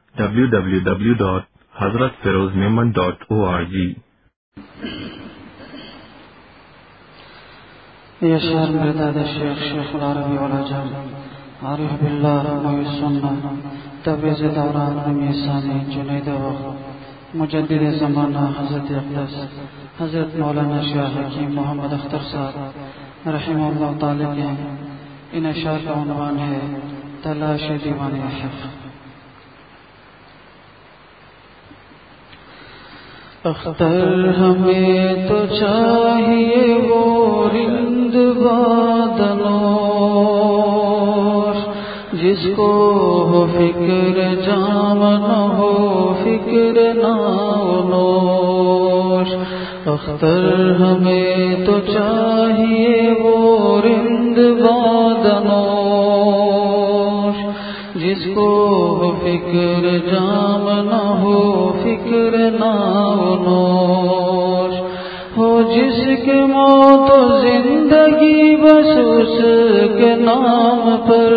www.hazratfirozmemon.org. يا شهر مرداد الشيخ شيخ العربي والعجم عارف بالله رحمه السنة تبرز دوران رمی ثانی جنید وقت مجدد زمانہ حضرت اقدس حضرت مولانا شاہ حکیم محمد اختر صاحب رحمہ اللہ تعالی کے ان اشعار کا عنوان ہے تلاش دیوان حق. اختر ہمیں تو چاہیے وہ رند بادنوش جس کو ہو فکر جام نہ ہو فکر نوش. اختر ہمیں تو چاہیے وہ رند بادنوش جس کو ہو فکر جام نہ ہو فکر نوش. ہو جس کے موت و زندگی بس اس کے نام پر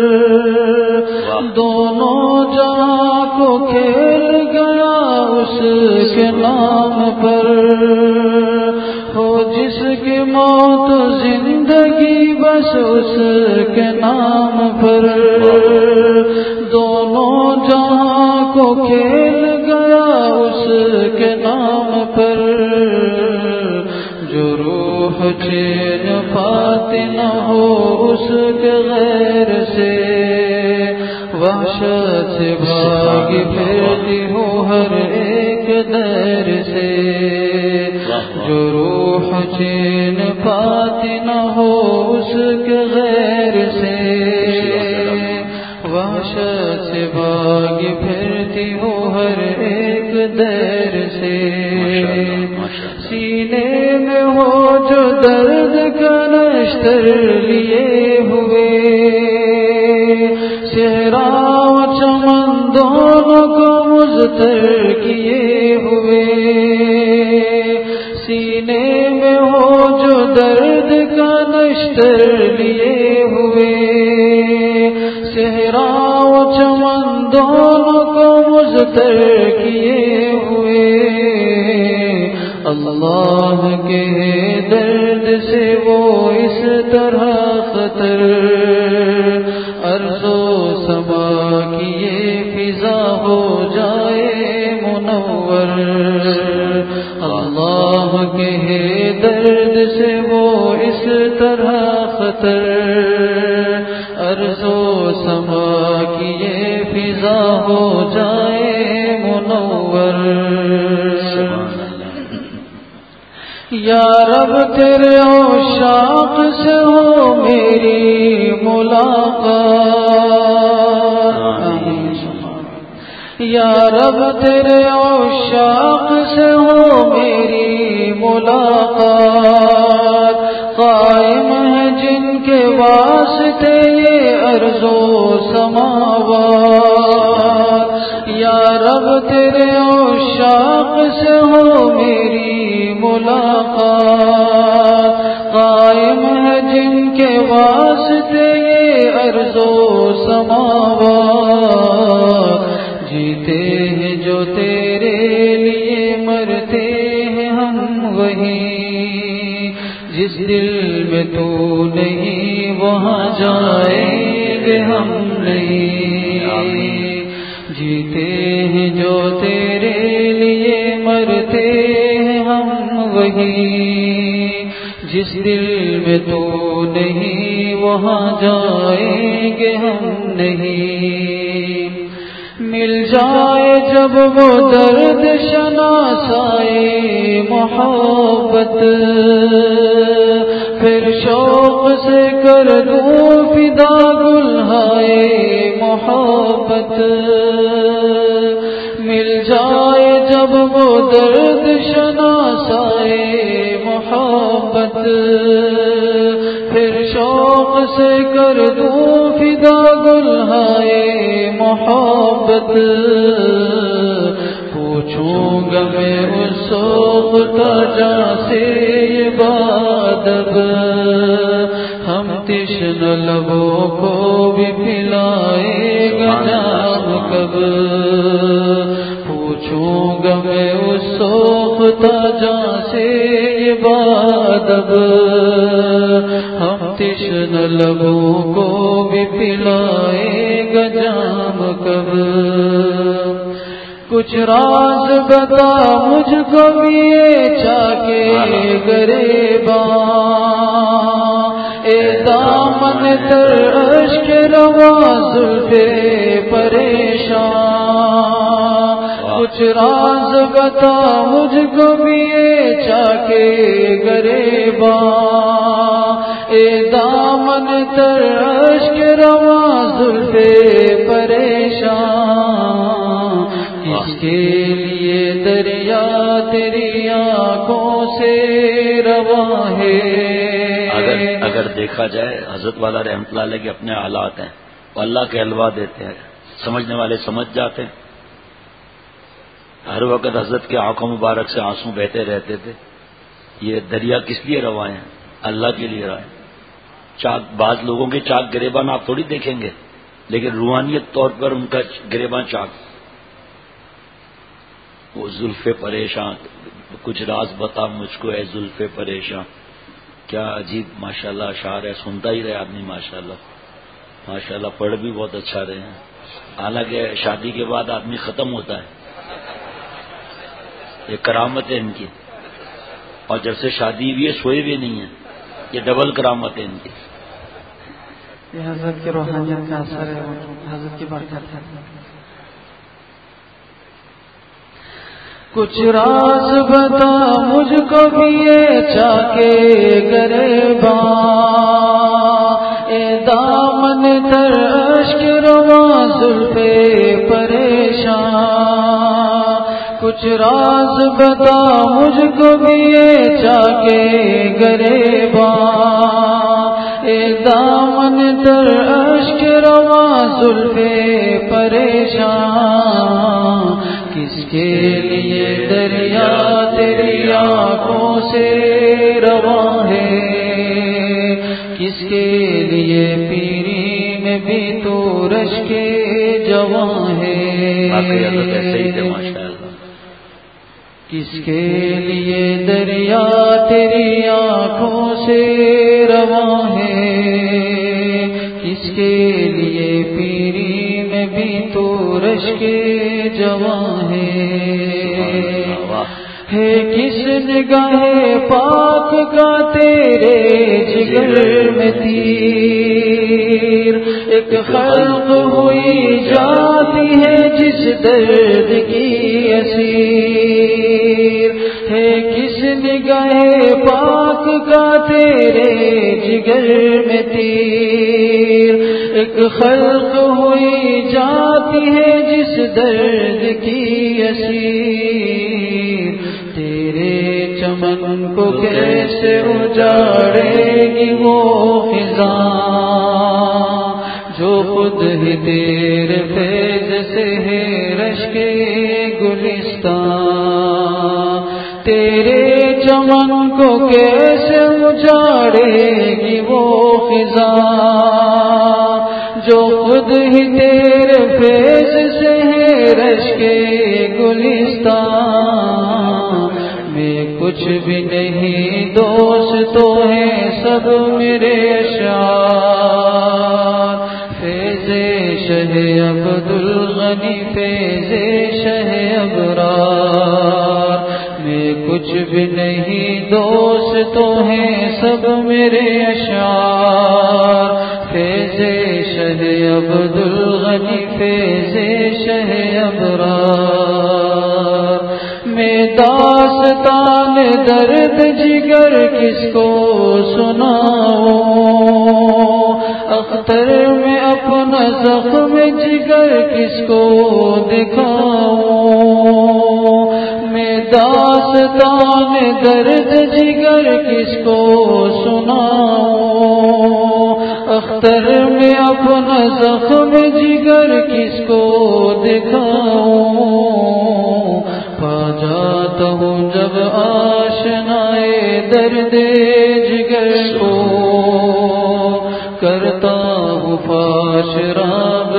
دونوں جہاں کو کھیل گیا اس کے نام پر. ہو جس کی موت و زندگی بس اس کے نام پر دونوں جہاں کو کھیل گیا اس کے نام پر. جو روح چین پاتی نہ ہو اس کے غیر سے وحشت سے بھاگی پھرتی ہو ہر ایک دیر سے. جو روح چین پاتی نہ ہو اس کے غیر سے وحشت سے بھاگی پھرتی ہو ہر ایک دیر سے. سینے میں ہو جو درد کا نشتر لیے ہوئے صحرا و چمن دونوں کو مضطر کیے ہوئے. سینے میں ہو جو درد کا نشتر لیے ہوئے صحرا و چمن دونوں کو مضطر کیے ہوئے. اللہ کے درد سے وہ اس طرح خطر ارض و سما کی یہ فضا ہو جائے منور. اللہ کے درد سے وہ اس طرح خطر ارض و سما کی یہ فضا ہو جائے منور. یا رب تیرے عشاق سے ہو میری ملاقات. یا رب تیرے عشاق سے ہو میری ملاقات. قائم ہے جن کے واسطے یہ ارض و سماوات. یا رب تیرے عشاق سے ہو میری ملاقات. قائم ہے جن کے واسطے یہ ارض و سماوات. جیتے ہیں جو تیرے لیے مرتے ہیں ہم وہیں جس دل میں تو نہیں وہاں جائیں گے ہم نہیں. جیتے ہیں جو تیرے لیے مرتے ہیں ہم وہیں جس دل میں تو نہیں وہاں جائیں گے ہم نہیں. مل جائے جب وہ درد شناسائے محبت پھر شوق سے کر دوں فدا گلہائے محبت. مل جائے جب وہ درد شناسائے محبت پھر شوق سے کر دوں فدا گلہائے محبت. پوچھوں گا میں اس سوختہ جاں سے یہ بادب ہم تش تشنہ لبوں کو بھی پلائے گا جام کب، پوچھوں گا میں اس سوختہ جاں سے یہ بادب، ہم تشنہ لبوں کو بھی پلائے گا جام کب، کچھ راز بتا مجھ کو بھی یہ چاکے گریباں، اے دامن تر اشک رواں زلف پریشان، کچھ راز بتا مجھ کو بھی یہ چاکے گریباں، اے دامن تر اشک رواں زلف پریشان، کس کے لیے دریا تیری آنکھوں سے رواں ہے۔ اگر دیکھا جائے حضرت والا رحمۃ اللہ علیہ کے اپنے حالات ہیں، وہ اللہ کے حلوہ دیتے ہیں، سمجھنے والے سمجھ جاتے ہیں۔ ہر وقت حضرت کے آنکھوں مبارک سے آنسو بہتے رہتے تھے۔ یہ دریا کس لیے رواں ہیں؟ اللہ کے لیے رواں ہیں۔ چاک بعض لوگوں کے چاک گریبان آپ تھوڑی دیکھیں گے، لیکن روحانیت طور پر ان کا گریبان چاک، وہ زلف پریشان، کچھ راز بتا مجھ کو اے زلف پریشان، کیا عجیب ماشاءاللہ اشعار ہے، سنتا ہی رہے آدمی ماشاءاللہ ماشاءاللہ، پڑھ بھی بہت اچھا رہے ہیں۔ حالانکہ شادی کے بعد آدمی ختم ہوتا ہے، یہ کرامت ہے ان کی، اور جب سے شادی ہوئی ہے سوئے بھی نہیں ہیں، یہ ڈبل کرامت ہے ان کی۔ یہ حضرت کی روحانیت کا اثر ہے، حضرت کی برکت ہے۔ کچھ راز بتا مجھ کو بھی یہ چاکے گریباں، اے دامن تر اشک رواں زلف پریشان، کچھ راز بتا مجھ کو بھی یہ چاکے گریباں، اے دامن تر اشک رواں زلف پریشان، کس کے لیے دریا تیری آنکھوں سے رواں ہے، کس کے لیے پیری میں بھی تو رشک جواں ہے، کس کے لیے دریا تیری آنکھوں سے رواں ہے، کس کے لیے پیری میں بھی تو رشک جواں ہے، کس نگاہ پاک کا تیرے جگر میں تیر، ایک خلق ہوئی جاتی ہے جس درد کی اسیر، ہے کس نگاہ پاک کا تیرے جگر میں تیر، ایک خلق ہوئی جاتی ہے جس درد کی اسیر، تیرے چمن کو کیسے اجاڑے گی وہ خزاں جو خود ہی تیرے فیض سے ہے رشک گلستان، تیرے چمن کو کیسے اجاڑے گی وہ خزاں جو خود ہی تیرے فیض سے ہے رشک گلستان، میں کچھ بھی نہیں دوست تو ہیں سب میرے اشعار، فیض شہ عبد الغنی فیض شہ ابرار، میں کچھ بھی نہیں دوست تو ہیں سب میرے اشعار، فیض شہ عبد الغنی فیض شہ ابرار، میں داستان درد جگر کس کو سناؤں، اختر میں اپنا زخم جگر کس کو دکھاؤں، میں داستان درد جگر کس کو سناؤں، اختر میں اپنا زخم جگر کس کو دکھاؤں، پا جاتا ہوں جب آشنائے درد جگر کو، کر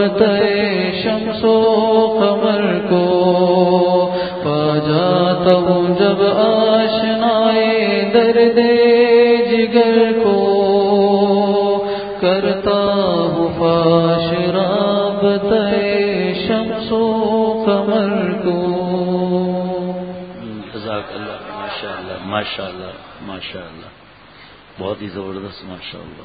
شمس و قمر کو، پا جاتا ہوں جب آشنائے درد جگر کو، کرتا ہوں فاش رابطہ شمس و قمر کو۔ جزاک اللہ، ماشاء اللہ ماشاء اللہ ماشاء اللہ، بہت ہی زبردست، ماشاء اللہ۔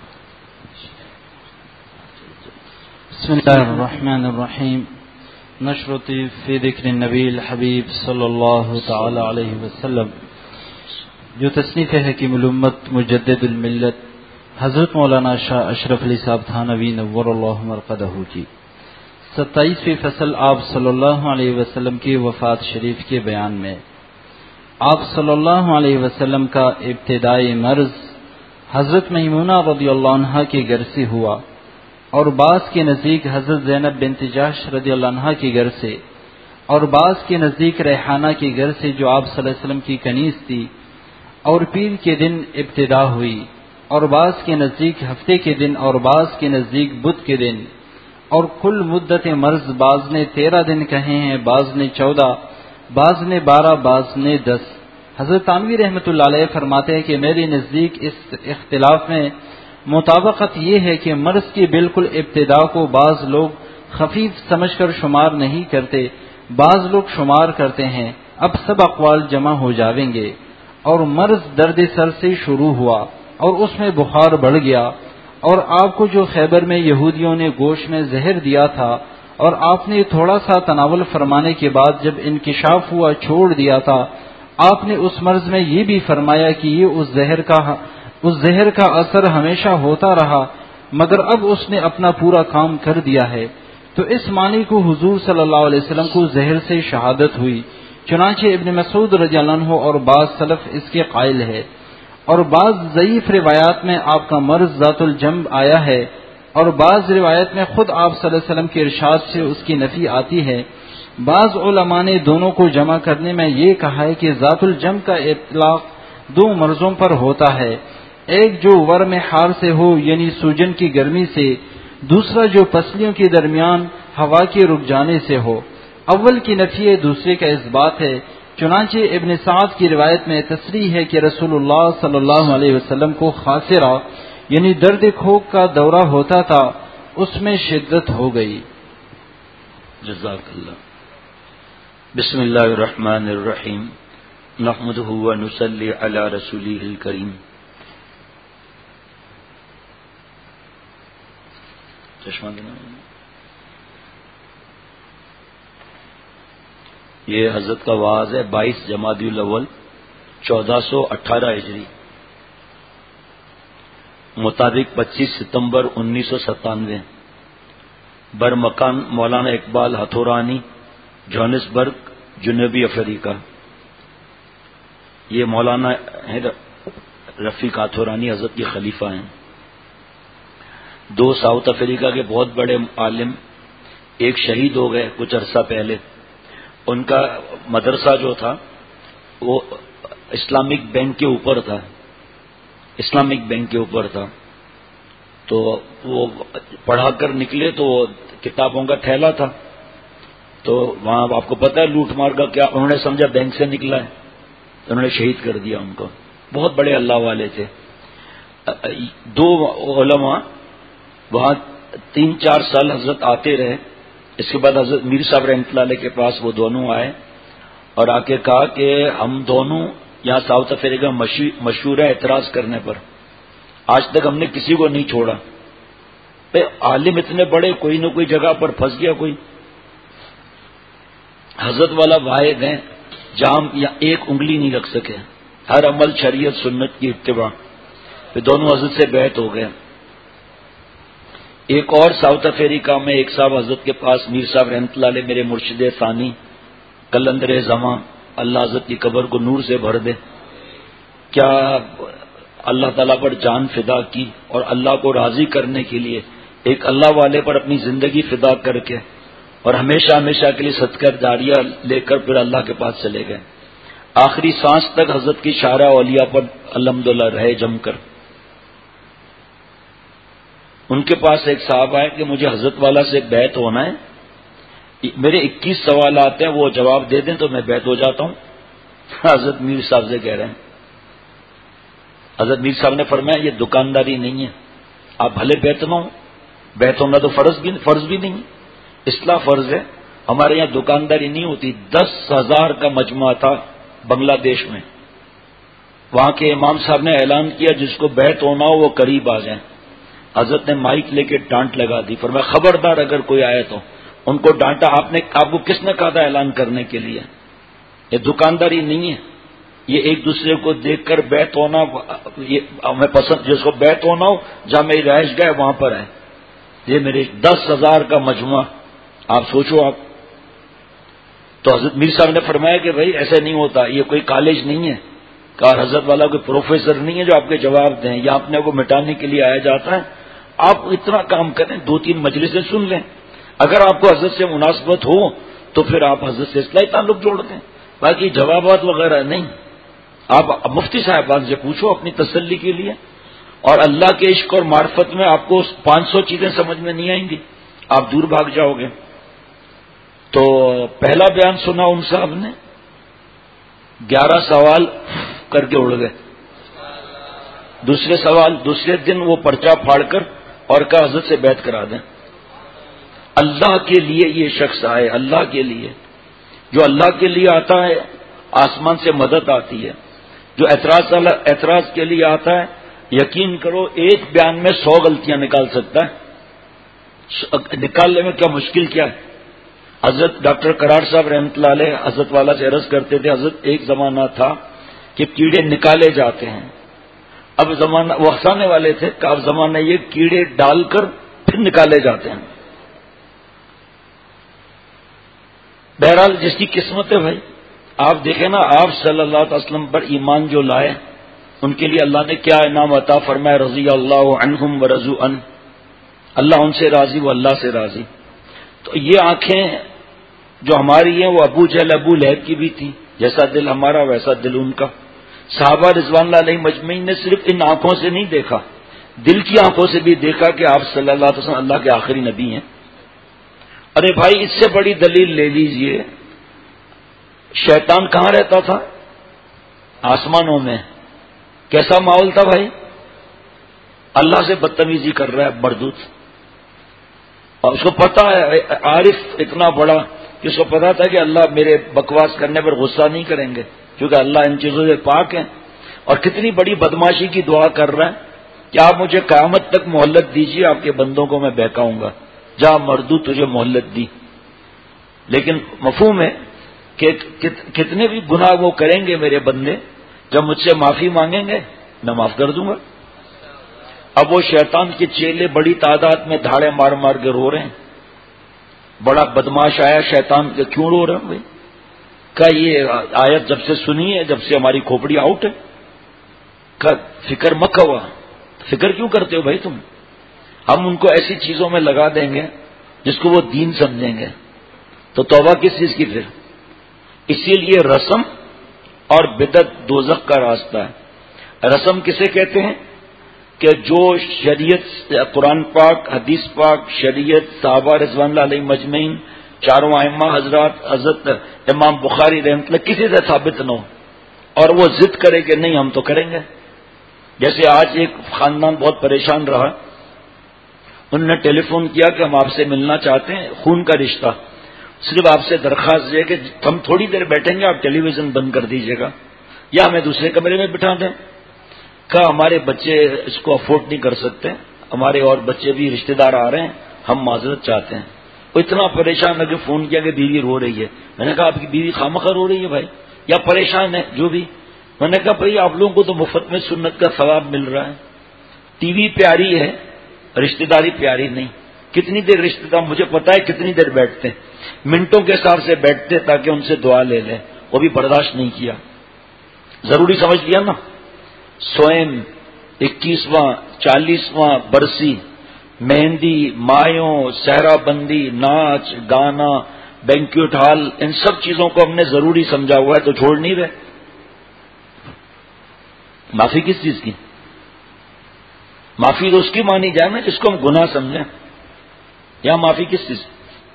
بسم اللہ الرحمن الرحیم۔ نشرتی فی ذکر النبی الحبیب صلی اللہ تعالی علیہ وسلم، جو تصنیف حکیم الامت مجدد الملت حضرت مولانا شاہ اشرف علی صاحب تھانوی نور اللہ مرقدہ کی 27ویں فصل آپ صلی اللہ علیہ وسلم کی وفات شریف کے بیان میں، آپ صلی اللہ علیہ وسلم کا ابتدائی مرض حضرت میمونہ رضی اللہ عنہا کے گھر سے ہوا، اور بعض کے نزدیک حضرت زینب بنت جحش رضی اللہ عنہا کے گھر سے، اور بعض کے نزدیک ریحانہ کے گھر سے جو آپ صلی اللہ علیہ وسلم کی کنیز تھی، اور پیر کے دن ابتدا ہوئی، اور بعض کے نزدیک ہفتے کے دن، اور بعض کے نزدیک بدھ کے دن، اور کل مدت مرض بعض نے 13 دن کہے ہیں، بعض نے 14، بعض نے 12، بعض نے 10۔ حضرت تانوی رحمۃ اللہ علیہ فرماتے ہیں کہ میرے نزدیک اس اختلاف میں مطابقت یہ ہے کہ مرض کی بالکل ابتدا کو بعض لوگ خفیف سمجھ کر شمار نہیں کرتے، بعض لوگ شمار کرتے ہیں۔ اب سب اقوال جمع ہو جاویں گے، اور مرض درد سر سے شروع ہوا، اور اس میں بخار بڑھ گیا، اور آپ کو جو خیبر میں یہودیوں نے گوشت میں زہر دیا تھا، اور آپ نے تھوڑا سا تناول فرمانے کے بعد جب انکشاف ہوا چھوڑ دیا تھا، آپ نے اس مرض میں یہ بھی فرمایا کہ یہ اس زہر کا اثر ہمیشہ ہوتا رہا، مگر اب اس نے اپنا پورا کام کر دیا ہے۔ تو اس معنی کو حضور صلی اللہ علیہ وسلم کو زہر سے شہادت ہوئی، چنانچہ ابن مسعود رضی اللہ عنہ اور بعض سلف اس کے قائل ہے، اور بعض ضعیف روایات میں آپ کا مرض ذات الجنب آیا ہے، اور بعض روایت میں خود آپ صلی اللہ علیہ وسلم کے ارشاد سے اس کی نفی آتی ہے۔ بعض علماء نے دونوں کو جمع کرنے میں یہ کہا ہے کہ ذات الجنب کا اطلاق 2 مرضوں پر ہوتا ہے، ایک جو ورم حار سے ہو یعنی سوجن کی گرمی سے، دوسرا جو پسلیوں کے درمیان ہوا کے رک جانے سے ہو۔ اول کی نفی ہے، دوسرے کا اثبات ہے، چنانچہ ابن سعد کی روایت میں تصریح ہے کہ رسول اللہ صلی اللہ علیہ وسلم کو خاصرہ یعنی درد کھوک کا دورہ ہوتا تھا، اس میں شدت ہو گئی۔ جزاک اللہ۔ بسم اللہ الرحمن الرحیم، نحمدہ و نصلی علی رسولہ الکریم۔ چشمہ دینا۔ یہ حضرت کا وعظ ہے 22 جمادی الاول 1418 ہجری، مطابق 25 ستمبر 1997، برمکان مولانا اقبال ہتھورانی، جوہانسبرگ، جنوبی افریقہ۔ یہ مولانا رفیق ہتھورانی حضرت کے خلیفہ ہیں، 2 ساؤتھ افریقہ کے بہت بڑے عالم، ایک شہید ہو گئے کچھ عرصہ پہلے۔ ان کا مدرسہ جو تھا وہ اسلامک بینک کے اوپر تھا، اسلامک بینک کے اوپر تھا، تو وہ پڑھا کر نکلے تو کتابوں کا ٹھیلا تھا، تو وہاں آپ کو پتہ ہے لوٹ مار کا کیا، انہوں نے سمجھا بینک سے نکلا ہے، تو انہوں نے شہید کر دیا ان کو۔ بہت بڑے اللہ والے تھے۔ 2 علماء وہاں 3-4 سال حضرت آتے رہے، اس کے بعد حضرت میر صاحب رحمۃ اللہ علیہ کے پاس وہ دونوں آئے اور آ کے کہا کہ ہم دونوں یہاں ساؤتھ افریقہ مشہور ہے اعتراض کرنے پر، آج تک ہم نے کسی کو نہیں چھوڑا، عالم اتنے بڑے، کوئی نہ کوئی جگہ پر پھنس گیا کوئی۔ حضرت والا واحد ہیں جہاں ایک انگلی نہیں رکھ سکے، ہر عمل شریعت سنت کی اتباع، پھر دونوں حضرت سے بیعت ہو گئے۔ ایک اور ساؤتھ افریقہ میں ایک صاحب حضرت کے پاس، میر صاحب رحمۃ اللہ علیہ میرے مرشد ثانی، قلندر زماں، اللہ حضرت کی قبر کو نور سے بھر دے، کیا اللہ تعالیٰ پر جان فدا کی اور اللہ کو راضی کرنے کے لیے ایک اللہ والے پر اپنی زندگی فدا کر کے اور ہمیشہ ہمیشہ کے لیے صدقہ جاریہ لے کر پھر اللہ کے پاس چلے گئے۔ آخری سانس تک حضرت کی شارع اولیاء پر الحمدللہ رہے جم کر۔ ان کے پاس ایک صاحب آئے کہ مجھے حضرت والا سے بیعت ہونا ہے، میرے 21 سوالات ہیں، وہ جواب دے دیں تو میں بیعت ہو جاتا ہوں۔ حضرت میر صاحب سے کہہ رہے ہیں، حضرت میر صاحب نے فرمایا یہ دکانداری نہیں ہے، آپ بھلے بیعت نہ ہوں، بیعت ہونا تو فرض بھی نہیں، اصلاح فرض ہے۔ ہمارے یہاں دکانداری نہیں ہوتی۔ 10,000 کا مجمع تھا بنگلہ دیش میں، وہاں کے امام صاحب نے اعلان کیا جس کو بیعت ہونا ہو وہ قریب آ جائیں۔ حضرت نے مائک لے کے ڈانٹ لگا دی، فرمایا خبردار اگر کوئی آئے تو۔ ان کو ڈانٹا، آپ کو کس نے کہا تھا اعلان کرنے کے لیے؟ یہ دکانداری نہیں ہے، یہ ایک دوسرے کو دیکھ کر بیعت ہونا، یہ ہمیں پسند، جس کو بیعت ہونا ہو جہاں میری رہائش گاہ وہاں پر ہے۔ یہ میرے 10,000 کا مجمع، آپ سوچو آپ۔ تو حضرت میر صاحب نے فرمایا کہ بھائی ایسے نہیں ہوتا، یہ کوئی کالج نہیں ہے، کہا حضرت والا کوئی پروفیسر نہیں ہے جو آپ کے جواب دیں، یا اپنے کو مٹانے کے لیے آیا جاتا ہے۔ آپ اتنا کام کریں، 2-3 مجلسیں سن لیں، اگر آپ کو حضرت سے مناسبت ہو تو پھر آپ حضرت سے اصلاحی تعلق جوڑ دیں، باقی جوابات وغیرہ نہیں۔ آپ مفتی صاحبان سے پوچھو اپنی تسلی کے لیے، اور اللہ کے عشق اور معرفت میں آپ کو 500 چیزیں سمجھ میں نہیں آئیں گی، آپ دور بھاگ جاؤ گے۔ تو پہلا بیان سنا ان صاحب نے، 11 سوال کر کے اڑ گئے۔ دوسرے دن وہ پرچہ پھاڑ کر اور کہا حضرت سے بیعت کرا دیں۔ اللہ کے لیے یہ شخص آئے، اللہ کے لیے، جو اللہ کے لیے آتا ہے آسمان سے مدد آتی ہے، جو اعتراض کے لیے آتا ہے یقین کرو ایک بیان میں 100 غلطیاں نکال سکتا ہے، نکالنے میں کیا مشکل کیا ہے۔ حضرت ڈاکٹر کرار صاحب رحمۃ اللہ علیہ حضرت والا سے عرض کرتے تھے، حضرت ایک زمانہ تھا کہ کیڑے نکالے جاتے ہیں، اب زمانہ، وہ ہنسانے والے تھے کہ اب زمانہ یہ کیڑے ڈال کر پھر نکالے جاتے ہیں۔ بہرحال جس کی قسمت ہے بھائی، آپ دیکھیں نا، آپ صلی اللہ علیہ وسلم پر ایمان جو لائے ان کے لیے اللہ نے کیا انعام عطا فرمایا، رضی اللہ عنہم ورضوا عنہ، اللہ ان سے راضی، وہ اللہ سے راضی۔ تو یہ آنکھیں جو ہماری ہیں وہ ابو جہل ابو لہب کی بھی تھی، جیسا دل ہمارا ویسا دل ان کا۔ صحابہ رضوان اللہ علیہ مجمعین نے صرف ان آنکھوں سے نہیں دیکھا، دل کی آنکھوں سے بھی دیکھا کہ آپ صلی اللہ علیہ وسلم اللہ کے آخری نبی ہیں۔ ارے بھائی اس سے بڑی دلیل لے لیجئے، شیطان کہاں رہتا تھا؟ آسمانوں میں۔ کیسا ماحول تھا بھائی؟ اللہ سے بدتمیزی کر رہا ہے مردود، اور اس کو پتا ہے، عارف اتنا بڑا کہ اس کو پتا تھا کہ اللہ میرے بکواس کرنے پر غصہ نہیں کریں گے کیونکہ اللہ ان چیزوں سے پاک ہیں، اور کتنی بڑی بدماشی کی دعا کر رہا ہے کہ آپ مجھے قیامت تک مہلت دیجیے، آپ کے بندوں کو میں بہکاؤں گا، جا مردود تجھے مہلت دی۔ لیکن مفہوم ہے کہ کتنے بھی گناہ وہ کریں گے میرے بندے، جب مجھ سے معافی مانگیں گے میں معاف کر دوں گا۔ اب وہ شیطان کے چیلے بڑی تعداد میں دھاڑے مار مار کے رو رہے ہیں۔ بڑا بدماش آیا شیطان کے، کیوں رو رہے ہیں بھائی؟ کہ یہ آیت جب سے سنی ہے، جب سے ہماری کھوپڑی آؤٹ ہے، کہ فکر مت ہوا، فکر کیوں کرتے ہو بھائی تم؟ ہم ان کو ایسی چیزوں میں لگا دیں گے جس کو وہ دین سمجھیں گے، تو توبہ کس چیز کی پھر؟ اسی لیے رسم اور بدعت دوزخ کا راستہ ہے۔ رسم کسے کہتے ہیں؟ کہ جو شریعت، قرآن پاک، حدیث پاک، شریعت، صحابہ رضوان اللہ علیہ مجمعین، چاروں ائمہ حضرات، حضرت امام بخاری رحمۃ اللہ کسی سے ثابت نہ ہو، اور وہ ضد کرے کہ نہیں ہم تو کریں گے۔ جیسے آج ایک خاندان بہت پریشان رہا، انہوں نے ٹیلی فون کیا کہ ہم آپ سے ملنا چاہتے ہیں، خون کا رشتہ، صرف آپ سے درخواست ہے کہ ہم تھوڑی دیر بیٹھیں گے، آپ ٹیلی ویژن بند کر دیجیے گا یا ہمیں دوسرے کمرے میں بٹھا دیں۔ کہا ہمارے بچے اس کو افورڈ نہیں کر سکتے، ہمارے اور بچے بھی رشتہ دار آ رہے ہیں، ہم معذرت چاہتے ہیں۔ وہ اتنا پریشان ہے کہ فون کیا کہ بیوی رو رہی ہے۔ میں نے کہا آپ کی بیوی خامخواہ رو رہی ہے بھائی، یا پریشان ہے جو بھی؟ میں نے کہا بھائی آپ لوگوں کو تو مفت میں سنت کا ثواب مل رہا ہے، ٹی وی پیاری ہے، رشتہ داری پیاری نہیں۔ کتنی دیر رشتہ دار، مجھے پتا ہے کتنی دیر بیٹھتے ہیں، منٹوں کے حساب سے بیٹھتے تاکہ ان سے دعا لے لیں، وہ بھی برداشت نہیں کیا، ضروری سمجھ لیا نا۔ سوئم، 21واں 40واں برسی، مہندی، مایوں، صحرا بندی، ناچ گانا، بینکویٹ ہال، ان سب چیزوں کو ہم نے ضروری سمجھا ہوا ہے تو چھوڑ نہیں رہے۔ معافی کس چیز کی؟ معافی تو اس کی مانی جائے نا جس کو ہم گناہ سمجھیں. یہاں معافی کس چیز؟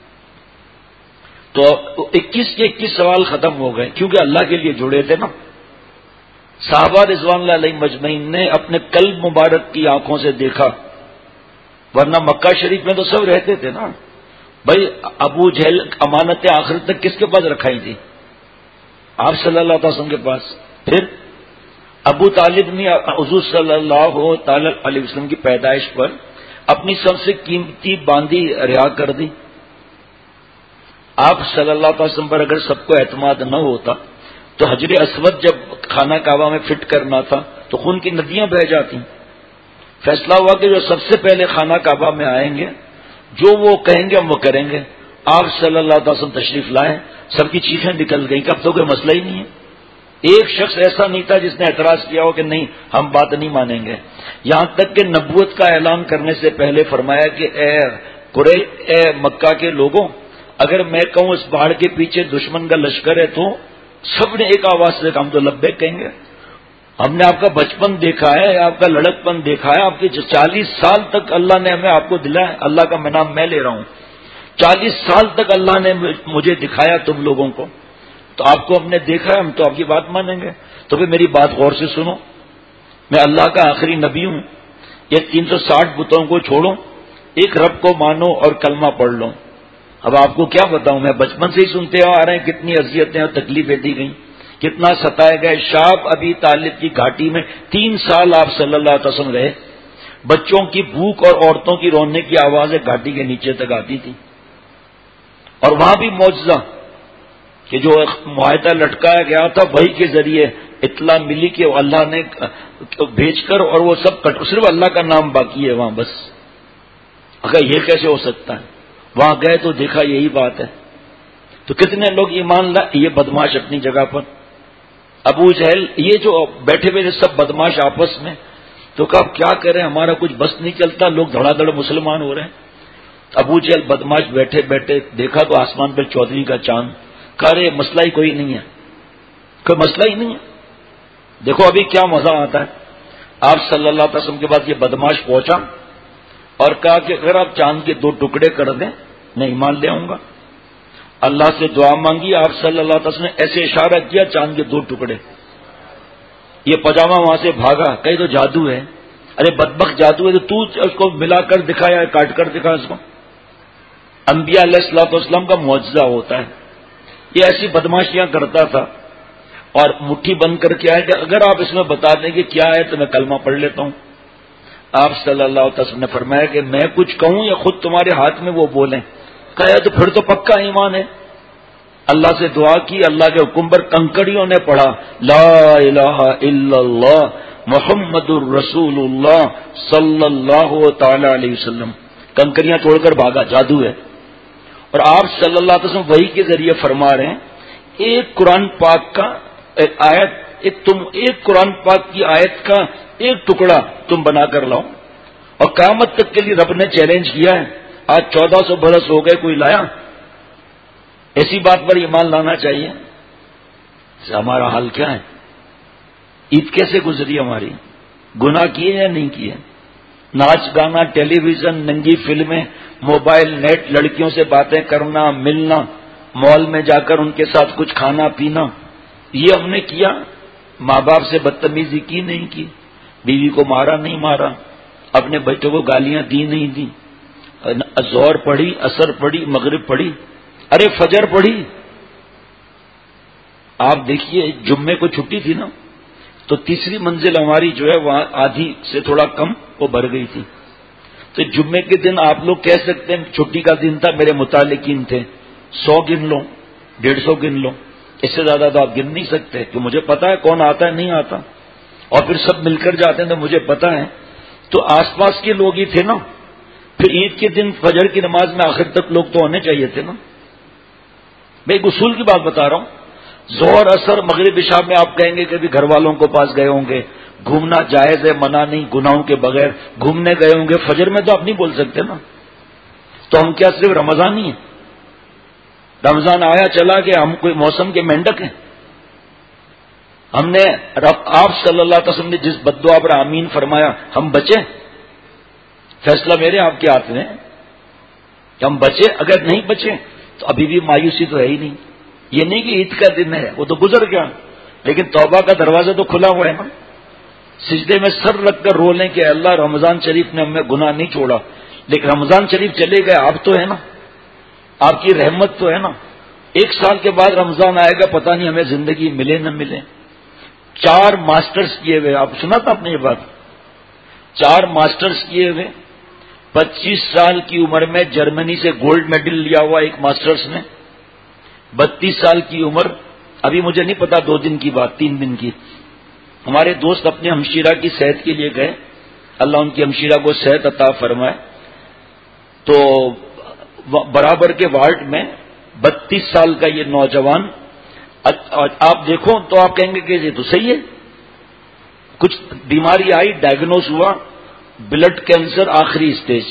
تو 21 کے 21 سوال ختم ہو گئے کیونکہ اللہ کے لیے جڑے تھے نا. صحابہ رضوان اللہ علیہ مجمعین نے اپنے قلب مبارک کی آنکھوں سے دیکھا، ورنہ مکہ شریف میں تو سب رہتے تھے نا. بھائی ابو جہل امانت آخرت تک کس کے پاس رکھائی تھی؟ آپ صلی اللہ علیہ وسلم کے پاس. پھر ابو طالب نے حضور صلی اللہ تعالی علیہ وسلم کی پیدائش پر اپنی سب سے قیمتی باندی رہا کر دی. آپ صلی اللہ علیہ وسلم پر اگر سب کو اعتماد نہ ہوتا تو حجر اسود جب خانہ کعبہ میں فٹ کرنا تھا تو خون کی ندیاں بہہ جاتی. فیصلہ ہوا کہ جو سب سے پہلے خانہ کعبہ میں آئیں گے جو وہ کہیں گے ہم وہ کریں گے. آپ صلی اللہ علیہ وسلم تشریف لائے، سب کی چیخیں نکل گئیں کہ اب تو کوئی مسئلہ ہی نہیں ہے. ایک شخص ایسا نہیں تھا جس نے اعتراض کیا ہو کہ نہیں ہم بات نہیں مانیں گے. یہاں تک کہ نبوت کا اعلان کرنے سے پہلے فرمایا کہ اے مکہ کے لوگوں، اگر میں کہوں اس پہاڑ کے پیچھے دشمن کا لشکر ہے تو سب نے ایک آواز سے ہم تو لبیک کہیں گے. ہم نے آپ کا بچپن دیکھا ہے، آپ کا لڑکپن دیکھا ہے، آپ کے 40 سال تک اللہ نے ہمیں آپ کو دلایا. اللہ کا نام میں لے رہا ہوں. 40 سال تک اللہ نے مجھے دکھایا تم لوگوں کو، تو آپ کو ہم نے دیکھا ہے، ہم تو آپ کی بات مانیں گے. تو پھر میری بات غور سے سنو، میں اللہ کا آخری نبی ہوں. یہ 360 بتوں کو چھوڑو، ایک رب کو مانو اور کلمہ پڑھ لو. اب آپ کو کیا بتاؤں، میں بچپن سے ہی سنتے آ رہے ہیں کتنی اذیتیں اور تکلیفیں دی گئیں، کتنا ستائے گئے. شاب ابی طالب کی گھاٹی میں 3 سال آپ صلی اللہ علیہ وسلم رہے. بچوں کی بھوک اور عورتوں کی رونے کی آوازیں گھاٹی کے نیچے تک آتی تھی. اور وہاں بھی معجزہ کہ جو معاہدہ لٹکایا گیا تھا وہی کے ذریعے اطلاع ملی کہ اللہ نے بھیج کر اور وہ سب صرف اللہ کا نام باقی ہے وہاں بس. اگر یہ کیسے ہو سکتا ہے؟ وہاں گئے تو دیکھا یہی بات ہے. تو کتنے لوگ ایمان لائے. یہ بدماش اپنی جگہ پر ابو جہل، یہ جو بیٹھے ہوئے سب بدماش آپس میں، تو کہا کیا کریں ہمارا کچھ بس نہیں چلتا، لوگ دھڑا دھڑ مسلمان ہو رہے ہیں. ابو جہل بدماش بیٹھے بیٹھے دیکھا تو آسمان پر چودھری کا چاند. کہا رہے مسئلہ ہی کوئی نہیں ہے، کوئی مسئلہ ہی نہیں ہے. دیکھو ابھی کیا مزہ آتا ہے. آپ صلی اللہ علیہ وسلم کے بعد یہ بدماش پہنچا اور کہا کہ اگر آپ چاند کے 2 ٹکڑے کر دیں میں ایمان لے آؤں گا. اللہ سے دعا مانگی. آپ صلی اللہ علیہ وسلم نے ایسے اشارہ کیا چاند کے 2 ٹکڑے. یہ پاجامہ وہاں سے بھاگا. کہیں تو جادو ہے. ارے بدبخت جادو ہے تو اس کو ملا کر دکھایا، کاٹ کر دکھا اس کو. انبیاء علیہ الصلوۃ والسلام کا معجزہ ہوتا ہے. یہ ایسی بدماشیاں کرتا تھا اور مٹھی بند کر کے آئے کہ اگر آپ اس میں بتا دیں کہ کیا ہے تو میں کلمہ پڑھ لیتا ہوں. آپ صلی اللہ علیہ وسلم نے فرمایا کہ میں کچھ کہوں یا خود تمہارے ہاتھ میں وہ بولیں. کہا تو پھر تو پکا ایمان ہے. اللہ سے دعا کی، اللہ کے حکم پر کنکڑیوں نے پڑھا لا الہ الا اللہ محمد الرسول اللہ صلی اللہ تعالی علیہ وسلم. کنکریاں توڑ کر بھاگا. جادو ہے. اور آپ صلی اللہ علیہ وسلم وحی کے ذریعے فرما رہے ہیں ایک قرآن پاک کا آیت، ایک قرآن پاک کی آیت کا ایک ٹکڑا تم بنا کر لاؤ. اور قیامت تک کے لیے رب نے چیلنج کیا ہے. آج 1400 برس ہو گئے، کوئی لایا؟ ایسی بات پر ایمان لانا چاہیے. ہمارا حال کیا ہے؟ عید کیسے گزری ہماری؟ گناہ کیے یا نہیں کیے؟ ناچ گانا، ٹیلی ویژن، ننگی فلمیں، موبائل، نیٹ، لڑکیوں سے باتیں کرنا، ملنا، مال میں جا کر ان کے ساتھ کچھ کھانا پینا، یہ ہم نے کیا. ماں باپ سے بدتمیزی کی نہیں کی، بیوی کو مارا نہیں مارا، اپنے بچوں کو گالیاں دی نہیں دی، ظہر پڑھی، عصر پڑھی، مغرب پڑھی، ارے فجر پڑھی. آپ دیکھیے جمعے کو چھٹی تھی نا تو تیسری منزل ہماری جو ہے وہاں آدھی سے تھوڑا کم وہ بھر گئی تھی. تو جمعے کے دن آپ لوگ کہہ سکتے ہیں چھٹی کا دن تھا، میرے متعلقین تھے 100 گن لو، 150 گن لو، اس سے زیادہ تو آپ گن نہیں سکتے کہ مجھے پتا ہے کون آتا ہے نہیں آتا. اور پھر سب مل کر جاتے ہیں تو مجھے پتا ہے. تو آس پاس کے لوگ ہی تھے نا. پھر عید کے دن فجر کی نماز میں آخر تک لوگ تو ہونے چاہیے تھے نا. میں ایک اصول کی بات بتا رہا ہوں. ظہر اثر مغرب عشاء میں آپ کہیں گے کہ بھی گھر والوں کو پاس گئے ہوں گے، گھومنا جائز ہے، منع نہیں، گناہوں کے بغیر گھومنے گئے ہوں گے. فجر میں تو آپ نہیں بول سکتے نا. تو ہم کیا صرف رمضان ہی ہیں؟ رمضان آیا چلا گیا، ہم کوئی موسم کے مینڈک ہیں؟ ہم نے آپ صلی اللہ علیہ وسلم نے جس بد دعا پر آمین فرمایا ہم بچے؟ فیصلہ میرے آپ کے ہاتھ میں کہ ہم بچے، اگر نہیں بچے تو ابھی بھی مایوسی تو ہے ہی نہیں. یہ نہیں کہ عید کا دن ہے، وہ تو گزر گیا، لیکن توبہ کا دروازہ تو کھلا ہوا ہے نا. سجدے میں سر رکھ کر رو لیں کہ اللہ رمضان شریف نے ہمیں گناہ نہیں چھوڑا، لیکن رمضان شریف چلے گئے، آپ تو ہے نا، آپ کی رحمت تو ہے نا. 1 سال کے بعد رمضان آئے گا، پتہ نہیں ہمیں زندگی ملے نہ ملے. 4 ماسٹرز کیے ہوئے، آپ سنا تھا آپ نے یہ بات؟ 4 ماسٹرز کیے ہوئے، 25 سال کی عمر میں جرمنی سے گولڈ میڈل لیا ہوا ایک ماسٹرز نے. 32 سال کی عمر، ابھی مجھے نہیں پتا 2 دن کی بات 3 دن کی. ہمارے دوست اپنے ہمشیرہ کی صحت کے لیے گئے، اللہ ان کی ہمشیرہ کو صحت عطا فرمائے. تو برابر کے وارڈ میں 32 سال کا یہ نوجوان، آپ دیکھو تو آپ کہیں گے کہ یہ تو صحیح ہے. کچھ بیماری آئی، ڈائگنوز ہوا بلڈ کینسر آخری اسٹیج.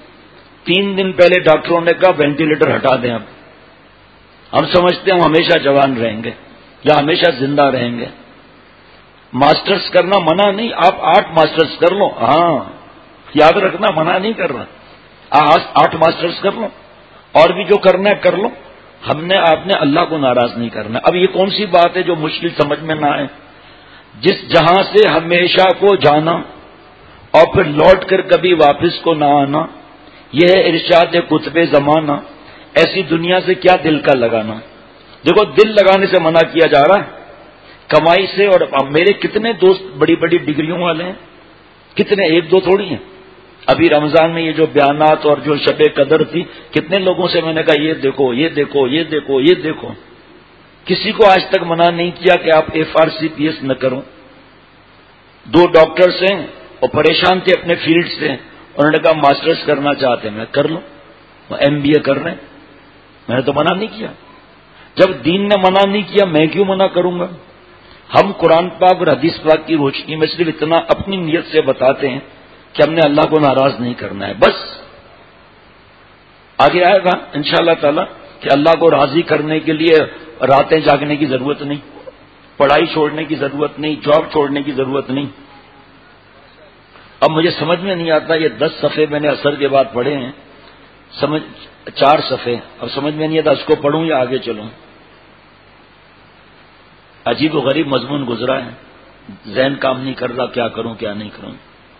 3 دن پہلے ڈاکٹروں نے کہا وینٹیلیٹر ہٹا دیں. اب ہم سمجھتے ہیں ہم ہمیشہ جوان رہیں گے یا ہمیشہ زندہ رہیں گے. ماسٹرز کرنا منع نہیں، آپ 8 ماسٹرز کر لو. ہاں یاد رکھنا، منع نہیں کر رہا، 8 ماسٹرز کر لو، اور بھی جو کرنا ہے کر لو. ہم نے آپ نے اللہ کو ناراض نہیں کرنا. اب یہ کون سی بات ہے جو مشکل سمجھ میں نہ آئے؟ جس جہاں سے ہمیشہ کو جانا اور پھر لوٹ کر کبھی واپس کو نہ آنا، یہ ہے ارشاد قطب زمانہ. ایسی دنیا سے کیا دل کا لگانا؟ دیکھو دل لگانے سے منع کیا جا رہا ہے، کمائی سے. اور میرے کتنے دوست بڑی بڑی ڈگریوں والے ہیں، کتنے، 1-2 تھوڑی ہیں. ابھی رمضان میں یہ جو بیانات اور جو شب قدر تھی، کتنے لوگوں سے میں نے کہا یہ دیکھو یہ دیکھو یہ دیکھو یہ دیکھو. کسی کو آج تک منع نہیں کیا کہ آپ FRCPS نہ کرو. 2 ڈاکٹرز ہیں اور پریشان تھے اپنے فیلڈ سے، انہوں نے کہا ماسٹرز کرنا چاہتے ہیں. میں کر لوں، MBA کر رہے ہیں، میں نے تو منع نہیں کیا. جب دین نے منع نہیں کیا میں کیوں منع کروں گا؟ ہم قرآن پاک اور حدیث پاک کی روشنی میں صرف اتنا اپنی نیت سے بتاتے ہیں کہ ہم نے اللہ کو ناراض نہیں کرنا ہے، بس. آگے آئے گا انشاءاللہ تعالی کہ اللہ کو راضی کرنے کے لیے راتیں جاگنے کی ضرورت نہیں، پڑھائی چھوڑنے کی ضرورت نہیں، جاب چھوڑنے کی ضرورت نہیں. اب مجھے سمجھ میں نہیں آتا، یہ 10 صفحے میں نے اثر کے بعد پڑھے ہیں، 4 صفحے، اب سمجھ میں نہیں آتا اس کو پڑھوں یا آگے چلوں. عجیب و غریب مضمون گزرا ہے، ذہن کام نہیں کر رہا، کیا کروں کیا نہیں کروں.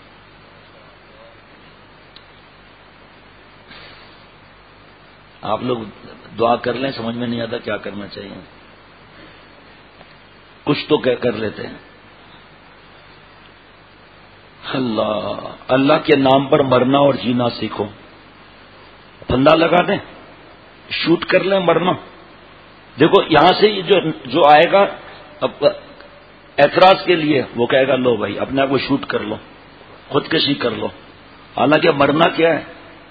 آپ لوگ دعا کر لیں، سمجھ میں نہیں آتا کیا کرنا چاہیے. کچھ تو کر لیتے ہیں. اللہ کے نام پر مرنا اور جینا سیکھو. پھندا لگا دیں، شوٹ کر لیں مرنا. دیکھو یہاں سے جو آئے گا اعتراض کے لیے، وہ کہے گا لو بھائی اپنے آپ کو شوٹ کر لو، خودکشی کر لو. حالانکہ مرنا کیا ہے؟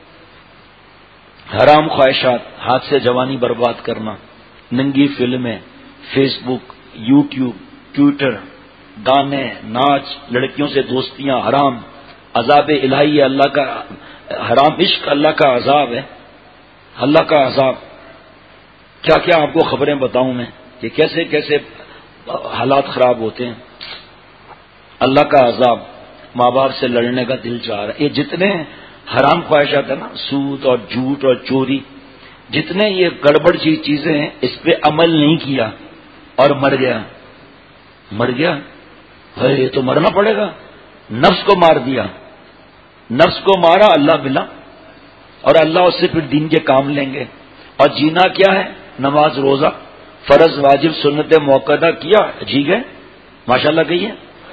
حرام خواہشات، ہاتھ سے جوانی برباد کرنا، ننگی فلمیں، فیس بک، یوٹیوب، ٹویٹر، گانے، ناچ، لڑکیوں سے دوستیاں حرام. عذاب الہی ہے اللہ کا، حرام عشق اللہ کا عذاب ہے، اللہ کا عذاب. کیا کیا آپ کو خبریں بتاؤں میں کہ کیسے کیسے حالات خراب ہوتے ہیں. اللہ کا عذاب. ماں باپ سے لڑنے کا دل چاہ رہا ہے. یہ جتنے حرام خواہشات ہیں نا، سود اور جھوٹ اور چوری، جتنے یہ گڑبڑ چیزیں ہیں، اس پہ عمل نہیں کیا اور مر گیا، یہ تو مرنا پڑے گا. نفس کو مار دیا، نفس کو مارا، اللہ ملا، اور اللہ اس سے پھر دین کے کام لیں گے. اور جینا کیا ہے؟ نماز روزہ فرض واجب سنت موقدہ کیا، جی گئے. ماشاءاللہ کہیے.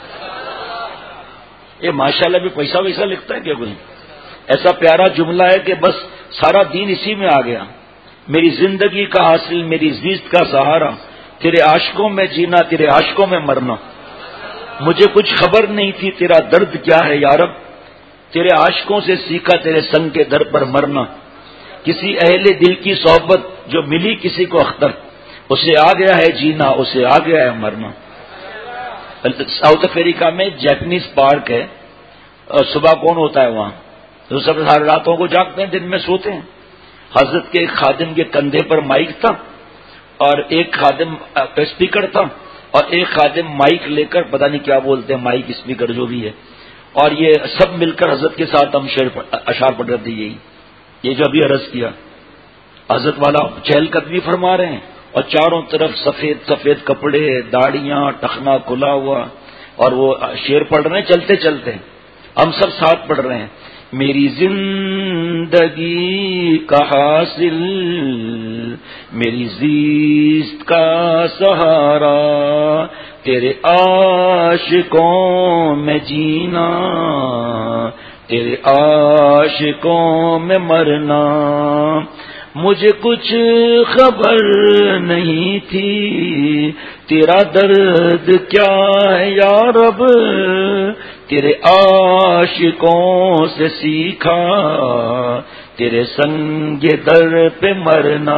یہ ماشاءاللہ بھی پیسہ ویسا لکھتا ہے کیا کوئی؟ ایسا پیارا جملہ ہے کہ بس سارا دین اسی میں آ گیا. میری زندگی کا حاصل، میری زیست کا سہارا، تیرے عاشقوں میں جینا، تیرے عاشقوں میں مرنا. مجھے کچھ خبر نہیں تھی تیرا درد کیا ہے یا رب، تیرے عاشقوں سے سیکھا تیرے سنگ کے در پر مرنا. کسی اہل دل کی صحبت جو ملی کسی کو اختر، اسے آ گیا ہے جینا، اسے آ گیا ہے مرنا. ساؤتھ افریقہ میں جیپنیز پارک ہے، اور صبح کون ہوتا ہے وہاں؟ تو سب سارے راتوں کو جاگتے ہیں، دن میں سوتے ہیں. حضرت کے ایک خادم کے کندھے پر مائک تھا، اور ایک خادم اسپیکر تھا، اور ایک خادم مائک لے کر پتہ نہیں کیا بولتے ہیں، مائک اسپیکر جو بھی ہے، اور یہ سب مل کر حضرت کے ساتھ ہم اشعار پڑھ رہے تھے. یہ جو ابھی عرض کیا حضرت والا چہل قدمی فرما رہے ہیں اور چاروں طرف سفید سفید کپڑے، داڑیاں، ٹخنا کھلا ہوا، اور وہ شعر پڑھ رہے ہیں چلتے چلتے. ہم سب ساتھ پڑھ رہے ہیں. میری زندگی کا حاصل، میری زیست کا سہارا، تیرے عاشقوں میں جینا، تیرے عاشقوں میں مرنا. مجھے کچھ خبر نہیں تھی تیرا درد کیا ہے یا رب، تیرے عاشقوں سے سیکھا تیرے سنگ در پہ مرنا.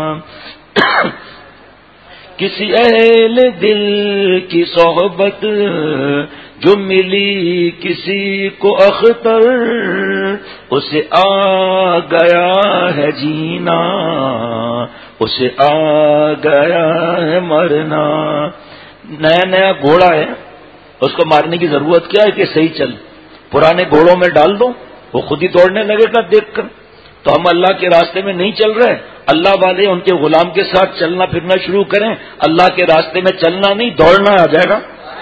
کسی اہل دل کی صحبت جو ملی کسی کو اختر، اسے آ گیا ہے جینا، اسے آ گیا ہے مرنا. نیا نیا گھوڑا ہے، اس کو مارنے کی ضرورت کیا ہے کہ صحیح چل. پرانے گھوڑوں میں ڈال دو وہ خود ہی دوڑنے لگے گا دیکھ کر. تو ہم اللہ کے راستے میں نہیں چل رہے. اللہ والے ان کے غلام کے ساتھ چلنا پھرنا شروع کریں. اللہ کے راستے میں چلنا نہیں، دوڑنا آ جائے گا.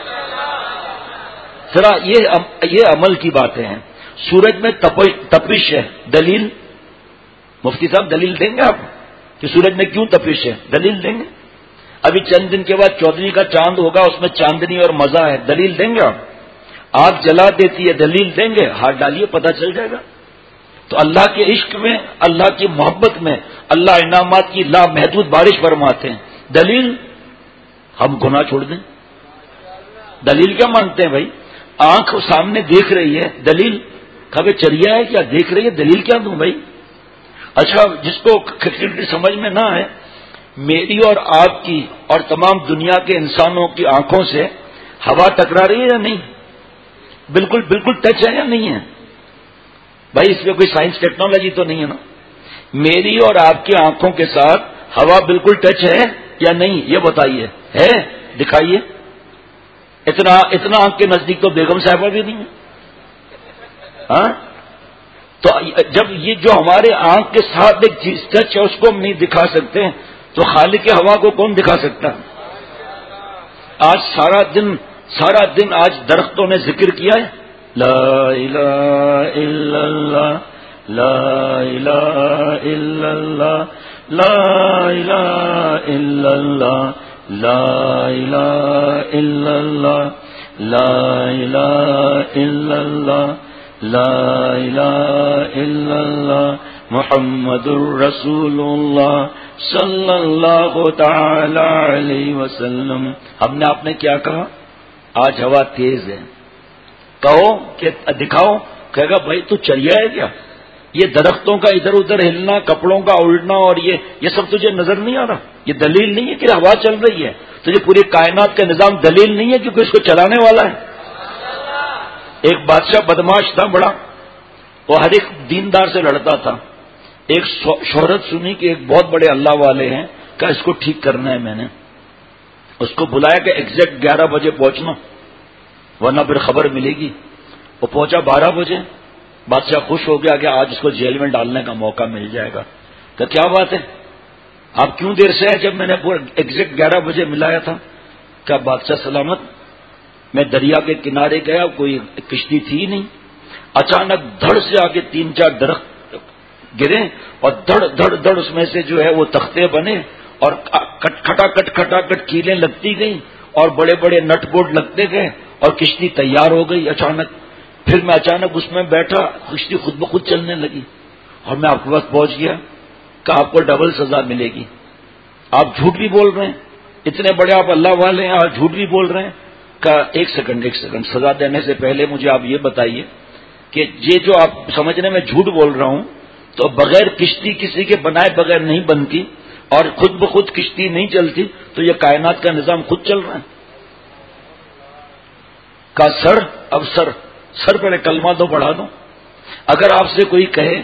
ذرا یہ عمل کی باتیں ہیں. سورج میں تپش ہے، دلیل مفتی صاحب دلیل دیں گے آپ کہ سورج میں کیوں تپش ہے؟ دلیل دیں گے. ابھی چند دن کے بعد 14ویں کا چاند ہوگا، اس میں چاندنی اور مزہ ہے، دلیل دیں گے آپ. آگ جلا دیتی ہے، دلیل دیں گے. ہاتھ ڈالیے پتہ چل جائے گا. تو اللہ کے عشق میں، اللہ کی محبت میں اللہ انعامات کی لامحدود بارش فرماتے ہیں. دلیل ہم گناہ چھوڑ دیں. دلیل کیا مانتے ہیں بھائی؟ آنکھ سامنے دیکھ رہی ہے، دلیل کبھی چریا ہے کیا دیکھ رہی ہے، دلیل کیا دوں بھائی؟ اچھا جس کو سمجھ میں نہ آئے، میری اور آپ کی اور تمام دنیا کے انسانوں کی آنکھوں سے ہوا ٹکرا رہی ہے یا نہیں؟ بالکل بالکل ٹچ ہے یا نہیں ہے بھائی؟ اس میں کوئی سائنس ٹیکنالوجی تو نہیں ہے نا؟ میری اور آپ کی آنکھوں کے ساتھ ہوا بالکل ٹچ ہے یا نہیں یہ بتائیے. ہے؟ دکھائیے. اتنا آنکھ کے نزدیک تو بیگم صاحبہ بھی نہیں ہے. ہاں تو جب یہ جو ہمارے آنکھ کے ساتھ ایک چیز ٹچ ہے اس کو ہم نہیں دکھا سکتے تو خالق ہوا کو کون دکھا سکتا؟ آج سارا دن آج درختوں نے ذکر کیا ہے، لا الہ الا اللہ، لا الہ الا اللہ، لا الہ الا اللہ، لا الہ الا اللہ، لا الہ الا اللہ، لا الہ الا اللہ، محمد الرسول اللہ صلی اللہ تعالی علیہ وسلم. ہم نے آپ نے کیا کہا؟ آج ہوا تیز ہے. کہو کہ دکھاؤ، کہے گا بھائی تو چریا ہے کیا؟ یہ درختوں کا ادھر ادھر ہلنا، کپڑوں کا اڑنا اور یہ سب تجھے نظر نہیں آ رہا؟ یہ دلیل نہیں ہے کہ ہوا چل رہی ہے؟ تجھے پوری کائنات کا نظام دلیل نہیں ہے کیونکہ اس کو چلانے والا ہے. ایک بادشاہ بدماش تھا بڑا، وہ ہر ایک دیندار سے لڑتا تھا. ایک شہرت سنی کہ ایک بہت بڑے اللہ والے ہیں، کہ اس کو ٹھیک کرنا ہے. میں نے اس کو بلایا کہ ایگزیکٹ 11 بجے پہنچنا ورنہ پھر خبر ملے گی. وہ پہنچا 12 بجے. بادشاہ خوش ہو گیا کہ آج اس کو جیل میں ڈالنے کا موقع مل جائے گا. کہ کیا بات ہے، آپ کیوں دیر سے آئے؟ جب میں نے ایگزیکٹ 11 بجے ملایا تھا. کیا بادشاہ سلامت، میں دریا کے کنارے گیا، کوئی کشتی تھی نہیں. اچانک دھڑ سے آگے 3-4 درخت گرے اور دھڑ دھڑ دھڑ اس میں سے جو ہے وہ تختے بنے اور کھٹا کیلیں لگتی گئیں اور بڑے بڑے نٹ بورڈ لگتے گئے اور کشتی تیار ہو گئی. پھر میں اچانک اس میں بیٹھا، کشتی خود بخود چلنے لگی اور میں آپ کے پاس پہنچ گیا کہ آپ کو ڈبل سزا ملے گی. آپ جھوٹ بھی بول رہے ہیں، اتنے بڑے آپ اللہ والے ہیں، آپ جھوٹ بھی بول رہے ہیں. کہ ایک سیکنڈ سزا دینے سے پہلے مجھے آپ یہ بتائیے کہ یہ جو آپ سمجھنے میں جھوٹ بول رہا ہوں تو بغیر کشتی کسی کے بنائے بغیر نہیں بنتی اور خود بخود کشتی نہیں چلتی، تو یہ کائنات کا نظام خود چل رہا ہے. کا سر پہ کلمہ دو پڑھا دو. اگر آپ سے کوئی کہے،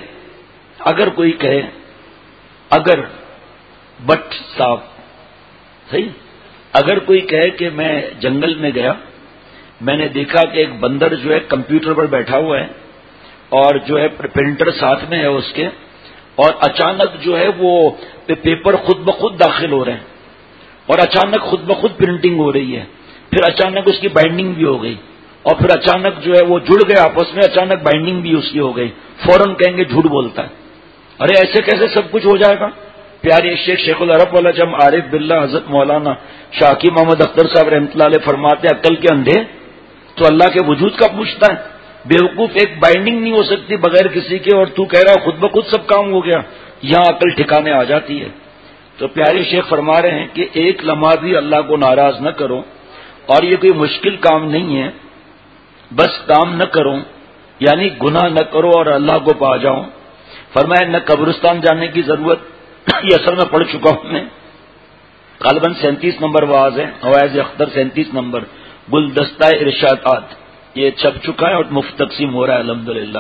اگر بٹ صاحب صحیح، اگر کوئی کہے کہ میں جنگل میں گیا، میں نے دیکھا کہ ایک بندر جو ہے کمپیوٹر پر بیٹھا ہوا ہے اور جو ہے پرنٹر ساتھ میں ہے اس کے، اور اچانک جو ہے وہ پیپر خود بخود داخل ہو رہے ہیں اور اچانک خود بخود پرنٹنگ ہو رہی ہے، پھر اچانک اس کی بائنڈنگ بھی ہو گئی، اور پھر اچانک جو ہے وہ جڑ گئے آپس میں، اچانک بائنڈنگ بھی اس کی ہو گئی، فوراً کہیں گے جھوٹ بولتا ہے۔ ارے ایسے کیسے سب کچھ ہو جائے گا؟ پیارے شیخ العرب والا جم عارف باللہ حضرت مولانا شاکی محمد اختر صاحب رحمۃ اللہ علیہ فرماتے ہیں عقل کے اندھے تو اللہ کے وجود کا پوچھتا ہے، بیوقوف ایک بائنڈنگ نہیں ہو سکتی بغیر کسی کے، اور تو کہہ رہا خود بخود سب کام ہو گیا، یہاں عقل ٹھکانے آ جاتی ہے۔ تو پیارے شیخ فرما رہے ہیں کہ ایک لمحہ بھی اللہ کو ناراض نہ کرو، اور یہ کوئی مشکل کام نہیں ہے، بس کام نہ کرو یعنی گناہ نہ کرو اور اللہ کو پا جاؤ۔ فرمایا نہ قبرستان جانے کی ضرورت، یہ اصل میں پڑھ چکا ہوں میں، غالباً 37 نمبر واز ہے، فوائز اختر 37 نمبر، گلدستہ ارشادات، یہ چھپ چکا ہے اور مفت تقسیم ہو رہا ہے الحمدللہ۔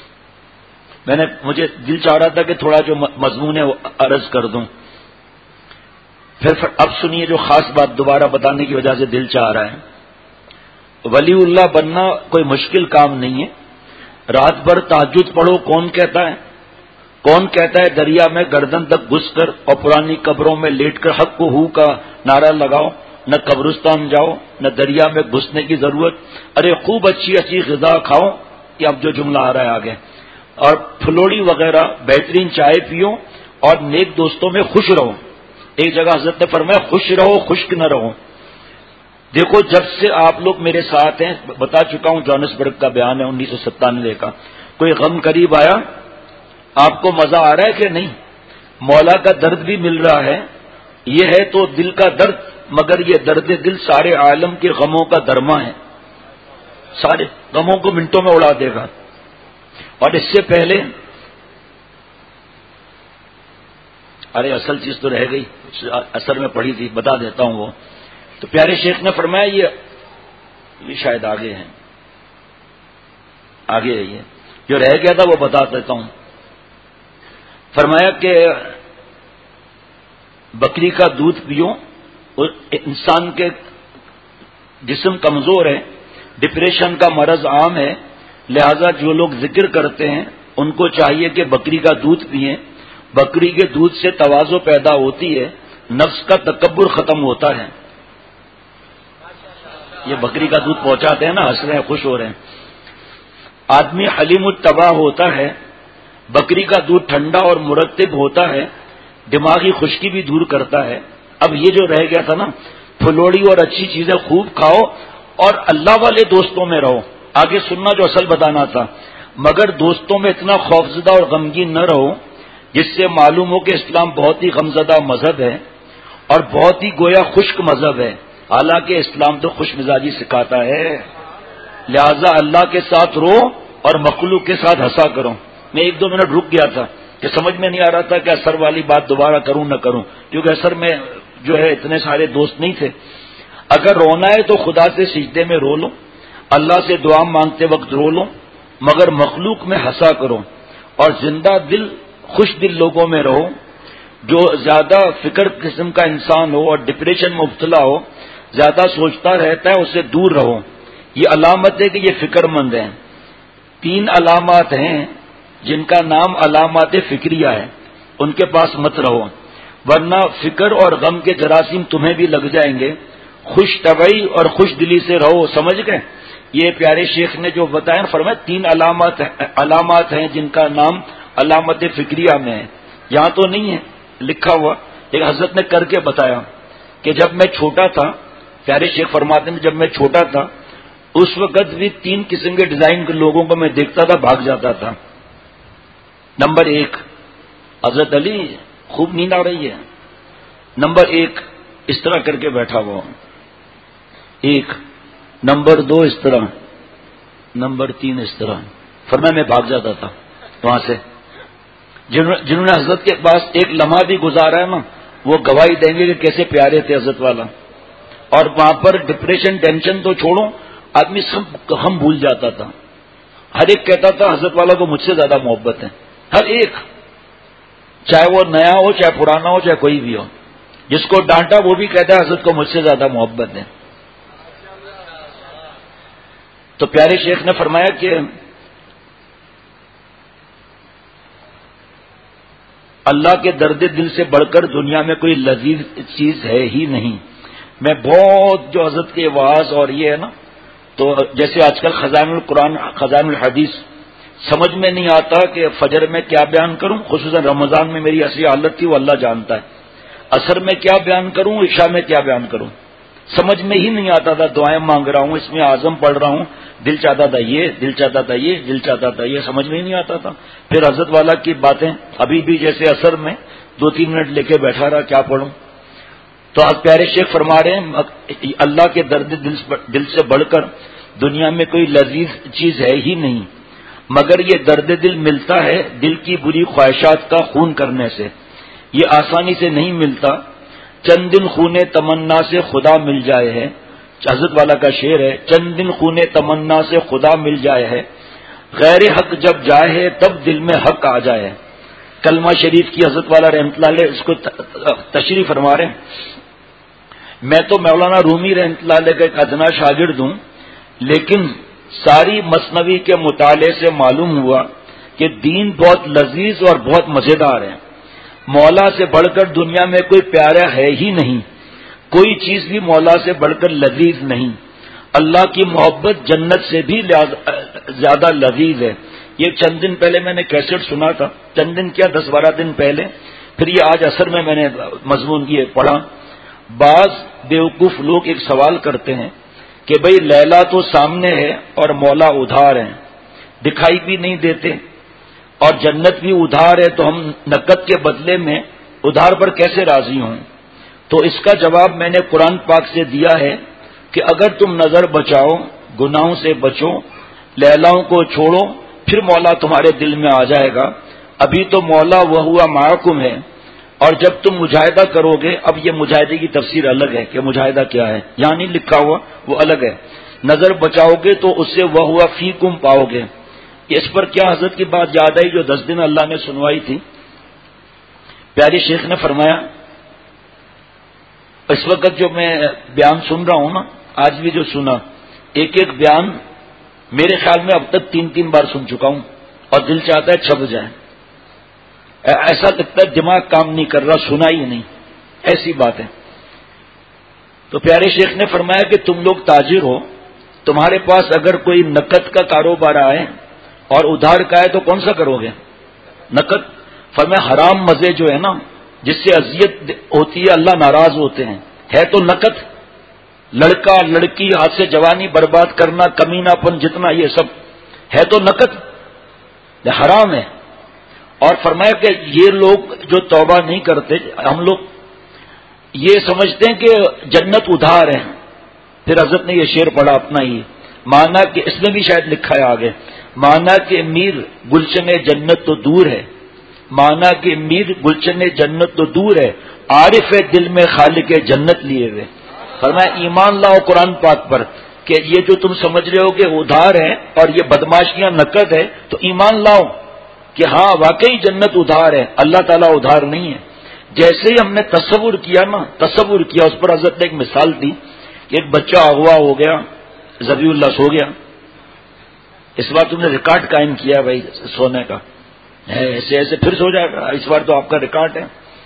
مجھے دل چاہ رہا تھا کہ تھوڑا جو مضمون ہے وہ عرض کر دوں، پھر اب سنیے جو خاص بات دوبارہ بتانے کی وجہ سے دل چاہ رہا ہے۔ ولی اللہ بننا کوئی مشکل کام نہیں ہے، رات بھر تہجد پڑھو، کون کہتا ہے دریا میں گردن تک گھس کر اور پرانی قبروں میں لیٹ کر حق کو ہو کا نعرہ لگاؤ، نہ قبرستان جاؤ نہ دریا میں گھسنے کی ضرورت، ارے خوب اچھی اچھی غذا کھاؤ، یہ اب جو جملہ آ رہا ہے آگے، اور پھلوڑی وغیرہ بہترین چائے پیو اور نیک دوستوں میں خوش رہو۔ ایک جگہ حضرت نے فرمایا خوش رہو خشک نہ رہو۔ دیکھو جب سے آپ لوگ میرے ساتھ ہیں، بتا چکا ہوں جوہانسبرگ کا بیان ہے 1997 کا، کوئی غم قریب آیا آپ کو مزہ آ رہا ہے کہ نہیں؟ مولا کا درد بھی مل رہا ہے، یہ ہے تو دل کا درد، مگر یہ درد دل سارے عالم کے غموں کا درما ہے، سارے غموں کو منٹوں میں اڑا دے گا۔ اور اس سے پہلے ارے اصل چیز تو رہ گئی، اثر میں پڑھی تھی، بتا دیتا ہوں وہ۔ تو پیارے شیخ نے فرمایا یہ شاید آگے ہے، آگے ہے، یہ جو رہ گیا تھا وہ بتا دیتا ہوں۔ فرمایا کہ بکری کا دودھ پیو، انسان کے جسم کمزور ہے، ڈپریشن کا مرض عام ہے، لہذا جو لوگ ذکر کرتے ہیں ان کو چاہیے کہ بکری کا دودھ پئیں، بکری کے دودھ سے تواضع پیدا ہوتی ہے، نفس کا تکبر ختم ہوتا ہے۔ یہ بکری کا دودھ پہنچاتے ہیں نا، ہنس رہے ہیں خوش ہو رہے ہیں۔ آدمی حلیم الطبع ہوتا ہے، بکری کا دودھ ٹھنڈا اور مرطب ہوتا ہے، دماغی خشکی بھی دور کرتا ہے۔ اب یہ جو رہ گیا تھا نا، پھلوڑی اور اچھی چیزیں خوب کھاؤ اور اللہ والے دوستوں میں رہو، آگے سننا جو اصل بتانا تھا، مگر دوستوں میں اتنا خوفزدہ اور غمگین نہ رہو جس سے معلوم ہو کہ اسلام بہت ہی غمزدہ مذہب ہے اور بہت ہی گویا خشک مذہب ہے، حالانکہ اسلام تو خوش مزاجی سکھاتا ہے۔ لہذا اللہ کے ساتھ رو اور مخلوق کے ساتھ ہنسا کرو۔ میں 1-2 منٹ رک گیا تھا کہ سمجھ میں نہیں آ رہا تھا کہ اثر والی بات دوبارہ کروں نہ کروں، کیونکہ اثر میں جو ہے اتنے سارے دوست نہیں تھے۔ اگر رونا ہے تو خدا سے سجدے میں رو لو، اللہ سے دعا مانگتے وقت رو لو، مگر مخلوق میں ہنسا کرو، اور زندہ دل خوش دل لوگوں میں رہو۔ جو زیادہ فکر قسم کا انسان ہو اور ڈپریشن میں مبتلا ہو، زیادہ سوچتا رہتا ہے، اس سے دور رہو۔ یہ علامت ہے کہ یہ فکر مند ہیں۔ 3 علامات ہیں جن کا نام علامات فکریہ ہے، ان کے پاس مت رہو، ورنہ فکر اور غم کے جراثیم تمہیں بھی لگ جائیں گے۔ خوش طبعی اور خوش دلی سے رہو، سمجھ گئے؟ یہ پیارے شیخ نے جو بتایا، فرمایا 3 علامات ہیں جن کا نام علامت فکریہ میں ہے، یہاں تو نہیں ہے لکھا ہوا، ایک حضرت نے کر کے بتایا کہ جب میں چھوٹا تھا، پیارے شیخ فرماتے ہیں جب میں چھوٹا تھا اس وقت بھی 3 قسم کے ڈیزائن کے لوگوں کو میں دیکھتا تھا، بھاگ جاتا تھا۔ نمبر 1 حضرت علی، خوب نیند آ رہی ہے، نمبر 1 اس طرح کر کے بیٹھا ہوا، 1 نمبر 2 اس طرح، نمبر 3 اس طرح، فرمایا میں بھاگ جاتا تھا وہاں سے۔ جنہوں نے حضرت کے پاس ایک لمحہ بھی گزارا ہے نا، وہ گواہی دیں گے کہ کیسے پیارے تھے حضرت والا۔ اور وہاں پر ڈپریشن ٹینشن تو چھوڑو، آدمی سب ہم بھول جاتا تھا، ہر ایک کہتا تھا حضرت والا کو مجھ سے زیادہ محبت ہے، ہر ایک، چاہے وہ نیا ہو چاہے پرانا ہو چاہے کوئی بھی ہو، جس کو ڈانٹا وہ بھی کہتا ہے حضرت کو مجھ سے زیادہ محبت ہے۔ تو پیارے شیخ نے فرمایا کہ اللہ کے درد دل سے بڑھ کر دنیا میں کوئی لذیذ چیز ہے ہی نہیں. میں بہت جو حضرت کے واعظ اور یہ ہے نا، تو جیسے آج کل خزائن القرآن خزائن الحدیث سمجھ میں نہیں آتا کہ فجر میں کیا بیان کروں، خصوصاً رمضان میں میری اصلی حالت تھی وہ اللہ جانتا ہے. عصر میں کیا بیان کروں، عشاء میں کیا بیان کروں، سمجھ میں ہی نہیں آتا تھا. دعائیں مانگ رہا ہوں، اس میں اعظم پڑھ رہا ہوں، دل چاہتا تھا یہ، دل چاہتا تھا یہ، دل چاہتا تھا یہ، سمجھ میں ہی نہیں آتا تھا. پھر حضرت والا کی باتیں ابھی بھی جیسے عصر میں 2-3 منٹ لے کے بیٹھا رہا کیا پڑھوں. تو آج پیارے شیخ فرما رہے ہیں اللہ کے درد دل سے بڑھ کر دنیا میں کوئی لذیذ چیز ہے ہی نہیں، مگر یہ درد دل ملتا ہے دل کی بری خواہشات کا خون کرنے سے. یہ آسانی سے نہیں ملتا. چند دن خونے تمنا سے خدا مل جائے ہے. حضرت والا کا شعر ہے، چند دن خونے تمنا سے خدا مل جائے ہے، غیر حق جب جائے ہے تب دل میں حق آ جائے. کلمہ شریف کی حضرت والا رحمۃ اللہ علیہ اس کو تشریح فرما رہے ہیں. میں تو مولانا رومی رحمۃ اللہ علیہ کا ایک ادنا شاگرد ہوں، لیکن ساری مثنوی کے مطالعے سے معلوم ہوا کہ دین بہت لذیذ اور بہت مزیدار ہے. مولا سے بڑھ کر دنیا میں کوئی پیارا ہے ہی نہیں، کوئی چیز بھی مولا سے بڑھ کر لذیذ نہیں. اللہ کی محبت جنت سے بھی زیادہ لذیذ ہے. یہ چند دن پہلے میں نے کیسٹ سنا تھا، چند دن کیا 10-12 دن پہلے، پھر یہ آج عصر میں نے مضمون یہ پڑھا. بعض بیوقوف لوگ ایک سوال کرتے ہیں کہ بھئی لیلا تو سامنے ہے اور مولا ادھار ہیں، دکھائی بھی نہیں دیتے، اور جنت بھی ادھار ہے، تو ہم نقد کے بدلے میں ادھار پر کیسے راضی ہوں؟ تو اس کا جواب میں نے قرآن پاک سے دیا ہے کہ اگر تم نظر بچاؤ، گناہوں سے بچو، لیلاؤں کو چھوڑو، پھر مولا تمہارے دل میں آ جائے گا. ابھی تو مولا وہ ہوا معکم ہے، اور جب تم مجاہدہ کرو گے، اب یہ مجاہدے کی تفسیر الگ ہے کہ مجاہدہ کیا ہے، یہاں نہیں لکھا ہوا، وہ الگ ہے. نظر بچاؤ گے تو اس سے وہ ہوا فیکم پاؤ گے. اس پر کیا حضرت کی بات یاد آئی جو 10 دن اللہ نے سنوائی تھی. پیارے شیخ نے فرمایا، اس وقت جو میں بیان سن رہا ہوں نا، آج بھی جو سنا، ایک ایک بیان میرے خیال میں اب تک 3 بار سن چکا ہوں، اور دل چاہتا ہے چھپ جائے. ایسا لگتا ہے دماغ کام نہیں کر رہا، سنا ہی نہیں، ایسی بات ہے. تو پیارے شیخ نے فرمایا کہ تم لوگ تاجر ہو، تمہارے پاس اگر کوئی نقد کا کاروبار آئے اور ادھار کا ہے تو کون سا کرو گے؟ نقد. فرمایا حرام مزے جو ہے نا، جس سے اذیت ہوتی ہے، اللہ ناراض ہوتے ہیں، ہے تو نقد. لڑکا لڑکی ہاتھ سے جوانی برباد کرنا، کمینہ پن جتنا، یہ سب ہے تو نقد، حرام ہے. اور فرمایا کہ یہ لوگ جو توبہ نہیں کرتے، ہم لوگ یہ سمجھتے ہیں کہ جنت ادھار ہے. پھر حضرت نے یہ شعر پڑھا اپنا ہی، مانا کہ اس میں بھی شاید لکھا ہے آگے، مانا کہ میر گلشن جنت تو دور ہے، مانا کہ میر گلشن جنت تو دور ہے، عارف دل میں خالق جنت لیے ہوئے. فرمایا ایمان لاؤ قرآن پاک پر کہ یہ جو تم سمجھ رہے ہو کہ ادھار ہے اور یہ بدماشیاں نقد ہے، تو ایمان لاؤ کہ ہاں واقعی جنت ادھار ہے، اللہ تعالیٰ ادھار نہیں ہے. جیسے ہی ہم نے تصور کیا نا، تصور کیا، اس پر حضرت نے ایک مثال دی کہ ایک بچہ اغوا ہو گیا، ذبیح اللہ سو گیا. اس بار تم نے ریکارڈ قائم کیا بھائی سونے کا، ایسے ایسے پھر سو جائے گا، اس بار تو آپ کا ریکارڈ ہے.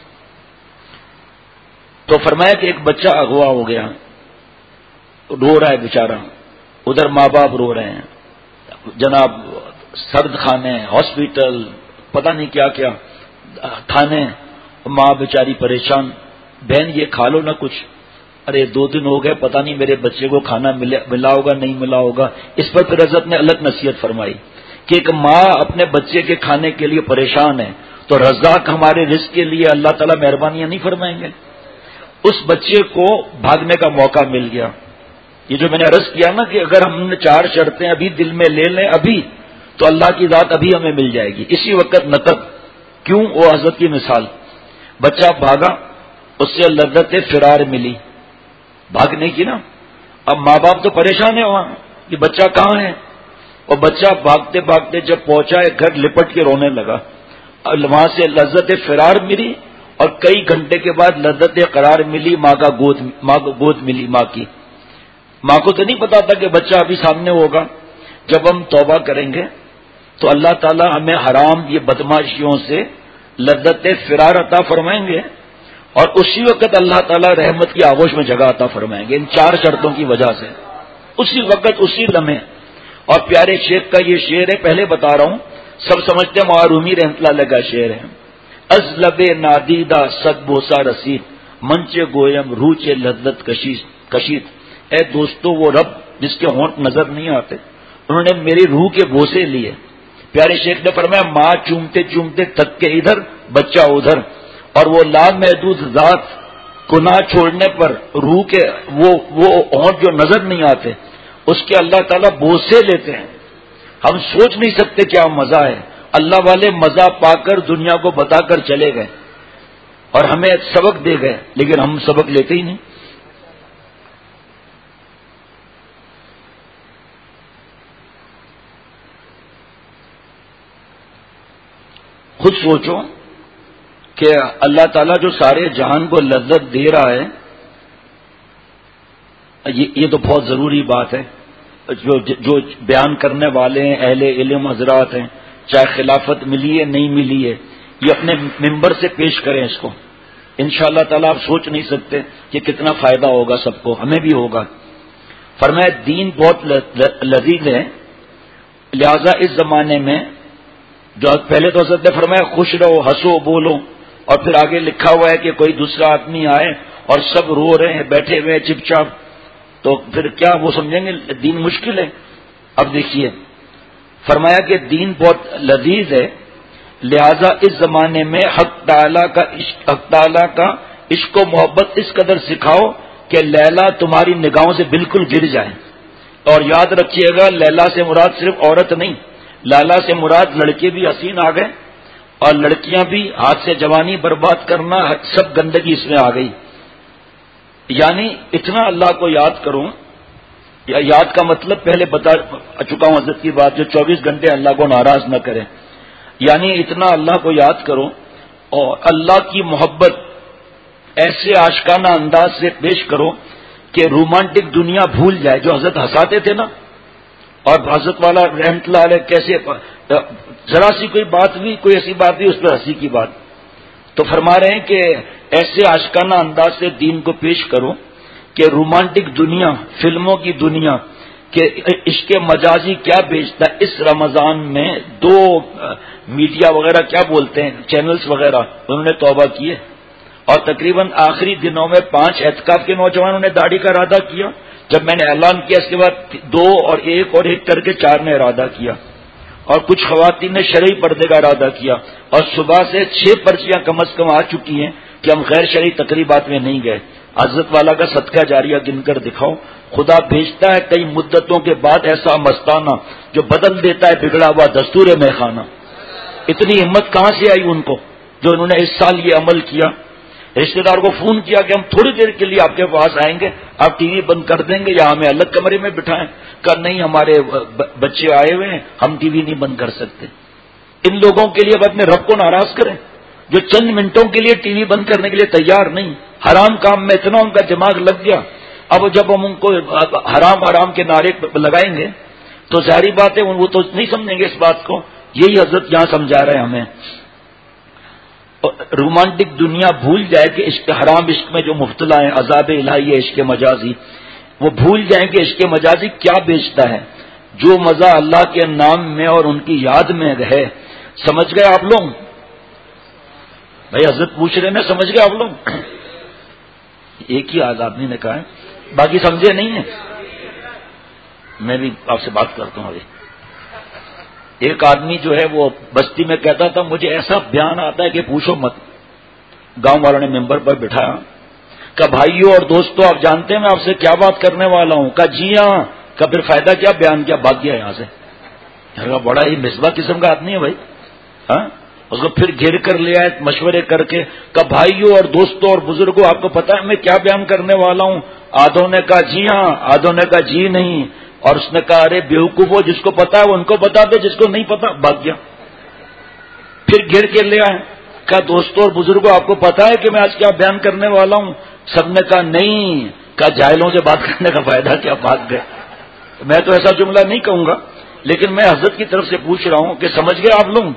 تو فرمایا کہ ایک بچہ اغوا ہو گیا، رو رہا ہے بیچارہ، ادھر ماں باپ رو رہے ہیں، جناب سرد خانے، ہاسپٹل، پتہ نہیں کیا کیا تھانے، ماں بیچاری پریشان. بہن یہ کھا لو نہ کچھ، ارے 2 دن ہو گئے پتہ نہیں میرے بچے کو کھانا ملا ہوگا نہیں ملا ہوگا. اس پر پھر حضرت نے الگ نصیحت فرمائی کہ ایک ماں اپنے بچے کے کھانے کے لیے پریشان ہے، تو رزاق ہمارے رزق کے لیے اللہ تعالیٰ مہربانیاں نہیں فرمائیں گے؟ اس بچے کو بھاگنے کا موقع مل گیا. یہ جو میں نے عرض کیا نا کہ اگر ہم نے 4 شرطیں ابھی دل میں لے لیں ابھی، تو اللہ کی ذات ابھی ہمیں مل جائے گی. اسی وقت نقد. کیوں؟ وہ حضرت کی مثال، بچہ بھاگا، اس سے لذت فرار ملی، بھاگنے کی نا. اب ماں باپ تو پریشان ہے وہاں کہ بچہ کہاں ہے، اور بچہ بھاگتے بھاگتے جب پہنچا ہے گھر لپٹ کے رونے لگا. وہاں سے لذت فرار ملی، اور کئی گھنٹے کے بعد لذت قرار ملی، ماں کو گود ملی. ماں کی، ماں کو تو نہیں پتا تھا کہ بچہ ابھی سامنے ہوگا. جب ہم توبہ کریں گے تو اللہ تعالی ہمیں حرام یہ بدماشیوں سے لذت فرار عطا فرمائیں گے، اور اسی وقت اللہ تعالی رحمت کی آغوش میں جگہ عطا فرمائیں گے، ان 4 شرطوں کی وجہ سے، اسی وقت اسی لمحے۔ اور پیارے شیخ کا یہ شعر ہے، پہلے بتا رہا ہوں، سب سمجھتے ہیں معرومی رحمت اللہ علیہ کا شعر ہے۔ از لب نادیدہ صد بوسا رسید، منچ گویم روچ لذت کشید۔ اے دوستو وہ رب جس کے ہونٹ نظر نہیں آتے، انہوں نے میری روح کے بوسے لیے۔ پیارے شیخ نے فرمایا ماں چومتے چومتے تک کے ادھر بچہ ادھر، اور وہ لامحدود ذات گناہ چھوڑنے پر روح کے وہ ہونٹ جو نظر نہیں آتے اس کے اللہ تعالیٰ بوسے لیتے ہیں۔ ہم سوچ نہیں سکتے کیا مزہ ہے۔ اللہ والے مزہ پا کر دنیا کو بتا کر چلے گئے اور ہمیں سبق دے گئے، لیکن ہم سبق لیتے ہی نہیں۔ خود سوچو کہ اللہ تعالیٰ جو سارے جہان کو لذت دے رہا ہے، یہ تو بہت ضروری بات ہے۔ جو بیان کرنے والے ہیں اہل علم حضرات ہیں، چاہے خلافت ملی ہے نہیں ملی ہے، یہ اپنے ممبر سے پیش کریں اس کو، انشاءاللہ تعالیٰ آپ سوچ نہیں سکتے کہ کتنا فائدہ ہوگا، سب کو، ہمیں بھی ہوگا۔ فرمایا دین بہت لذیذ ہے، لہذا اس زمانے میں جو پہلے تو حضرت نے فرمایا خوش رہو، ہنسو، بولو، اور پھر آگے لکھا ہوا ہے کہ کوئی دوسرا آدمی آئے اور سب رو رہے ہیں، بیٹھے ہوئے چپ چاپ، تو پھر کیا وہ سمجھیں گے دین مشکل ہے؟ اب دیکھیے فرمایا کہ دین بہت لذیذ ہے، لہذا اس زمانے میں حق تعالیٰ کا عشق و محبت اس قدر سکھاؤ کہ لیلا تمہاری نگاہوں سے بالکل گر جائے۔ اور یاد رکھیے گا لیلا سے مراد صرف عورت نہیں، لالا سے مراد لڑکے بھی حسین آ گئے اور لڑکیاں بھی، ہاتھ سے جوانی برباد کرنا، سب گندگی اس میں آ گئی۔ یعنی اتنا اللہ کو یاد کروں، یاد کا مطلب پہلے بتا چکا ہوں حضرت کی بات، جو 24 گھنٹے اللہ کو ناراض نہ کرے، یعنی اتنا اللہ کو یاد کرو اور اللہ کی محبت ایسے عاشقانہ انداز سے پیش کرو کہ رومانٹک دنیا بھول جائے، جو حضرت ہنساتے تھے نا، اور حضرت والا رحمت اللہ علیہ کیسے ذرا سی کوئی بات بھی، کوئی ایسی بات بھی، اس پہ ہنسی کی بات، تو فرما رہے ہیں کہ ایسے عاشقانہ انداز سے دین کو پیش کرو کہ رومانٹک دنیا، فلموں کی دنیا کہ عشق مجازی کیا بیچتا ہے۔ اس رمضان میں 2 میڈیا وغیرہ کیا بولتے ہیں، چینلز وغیرہ، انہوں نے توبہ کی ہے، اور تقریباً آخری دنوں میں 5 اعتکاف کے نوجوانوں نے داڑھی کا ارادہ کیا۔ جب میں نے اعلان کیا اس کے بعد 2 اور 1 کر کے 4 نے ارادہ کیا، اور کچھ خواتین نے شرعی پردے کا ارادہ کیا، اور صبح سے 6 پرچیاں کم از کم آ چکی ہیں کہ ہم غیر شرعی تقریبات میں نہیں گئے۔ حضرت والا کا صدقہ جاریہ گن کر دکھاؤ، خدا بھیجتا ہے کئی مدتوں کے بعد ایسا مستانہ جو بدل دیتا ہے بگڑا ہوا دستور میں خانہ۔ اتنی ہمت کہاں سے آئی ان کو جو انہوں نے اس سال یہ عمل کیا؟ رشتہ دار کو فون کیا کہ ہم تھوڑی دیر کے لیے آپ کے پاس آئیں گے، آپ ٹی وی بند کر دیں گے یا ہمیں الگ کمرے میں بٹھائیں؟ کہ نہیں، ہمارے بچے آئے ہوئے ہیں، ہم ٹی وی نہیں بند کر سکتے۔ ان لوگوں کے لیے اب اپنے رب کو ناراض کریں جو چند منٹوں کے لیے ٹی وی بند کرنے کے لیے تیار نہیں۔ حرام کام میں اتنا ان کا دماغ لگ گیا، اب جب ہم ان کو حرام کے نعرے لگائیں گے تو ظاہری بات ہے وہ تو نہیں سمجھیں گے اس بات کو۔ یہی حضرت یہاں سمجھا رہے ہیں ہمیں، رومانٹک دنیا بھول جائے کہ عشق حرام، عشق میں جو مبتلا ہیں، عذاب الہی ہے عشق مجازی، وہ بھول جائیں کہ عشق مجازی کیا بیچتا ہے۔ جو مزہ اللہ کے نام میں اور ان کی یاد میں ہے، سمجھ گئے آپ لوگ؟ بھائی حضرت پوچھ رہے ہیں، سمجھ گئے آپ لوگ؟ ایک ہی آدمی نے کہا ہے، باقی سمجھے نہیں ہیں۔ میں بھی آپ سے بات کرتا ہوں ابھی۔ ایک آدمی جو ہے وہ بستی میں کہتا تھا مجھے ایسا بیان آتا ہے کہ پوچھو مت۔ گاؤں والوں نے ممبر پر بٹھایا، کہا بھائیوں اور دوستوں آپ جانتے ہیں میں آپ سے کیا بات کرنے والا ہوں؟ کہا جی ہاں۔ کہا پھر فائدہ کیا بیان کیا؟ بھاگ گیا یہاں سے۔ بڑا ہی مصباح قسم کا آدمی ہے بھائی، ہاں۔ اس کو پھر گھیر کر لے آئے مشورے کر کے، کہا بھائیوں اور دوستوں اور بزرگوں آپ کو پتا ہے میں کیا بیان کرنے والا ہوں؟ آدھوں نے کہا جی ہاں، آدھوں نے کہا جی نہیں، اور اس نے کہا ارے بیوقوفو، جس کو پتا ہے وہ ان کو بتا دے، جس کو نہیں پتا بھاگ گیا۔ پھر گھیر کے لے آئے، کہا دوستوں اور بزرگوں آپ کو پتا ہے کہ میں آج کیا بیان کرنے والا ہوں؟ سب نے کہا نہیں۔ کہا جاہلوں سے بات کرنے کا فائدہ کیا، بھاگ گئے۔ میں تو ایسا جملہ نہیں کہوں گا، لیکن میں حضرت کی طرف سے پوچھ رہا ہوں کہ سمجھ گئے آپ لوگ؟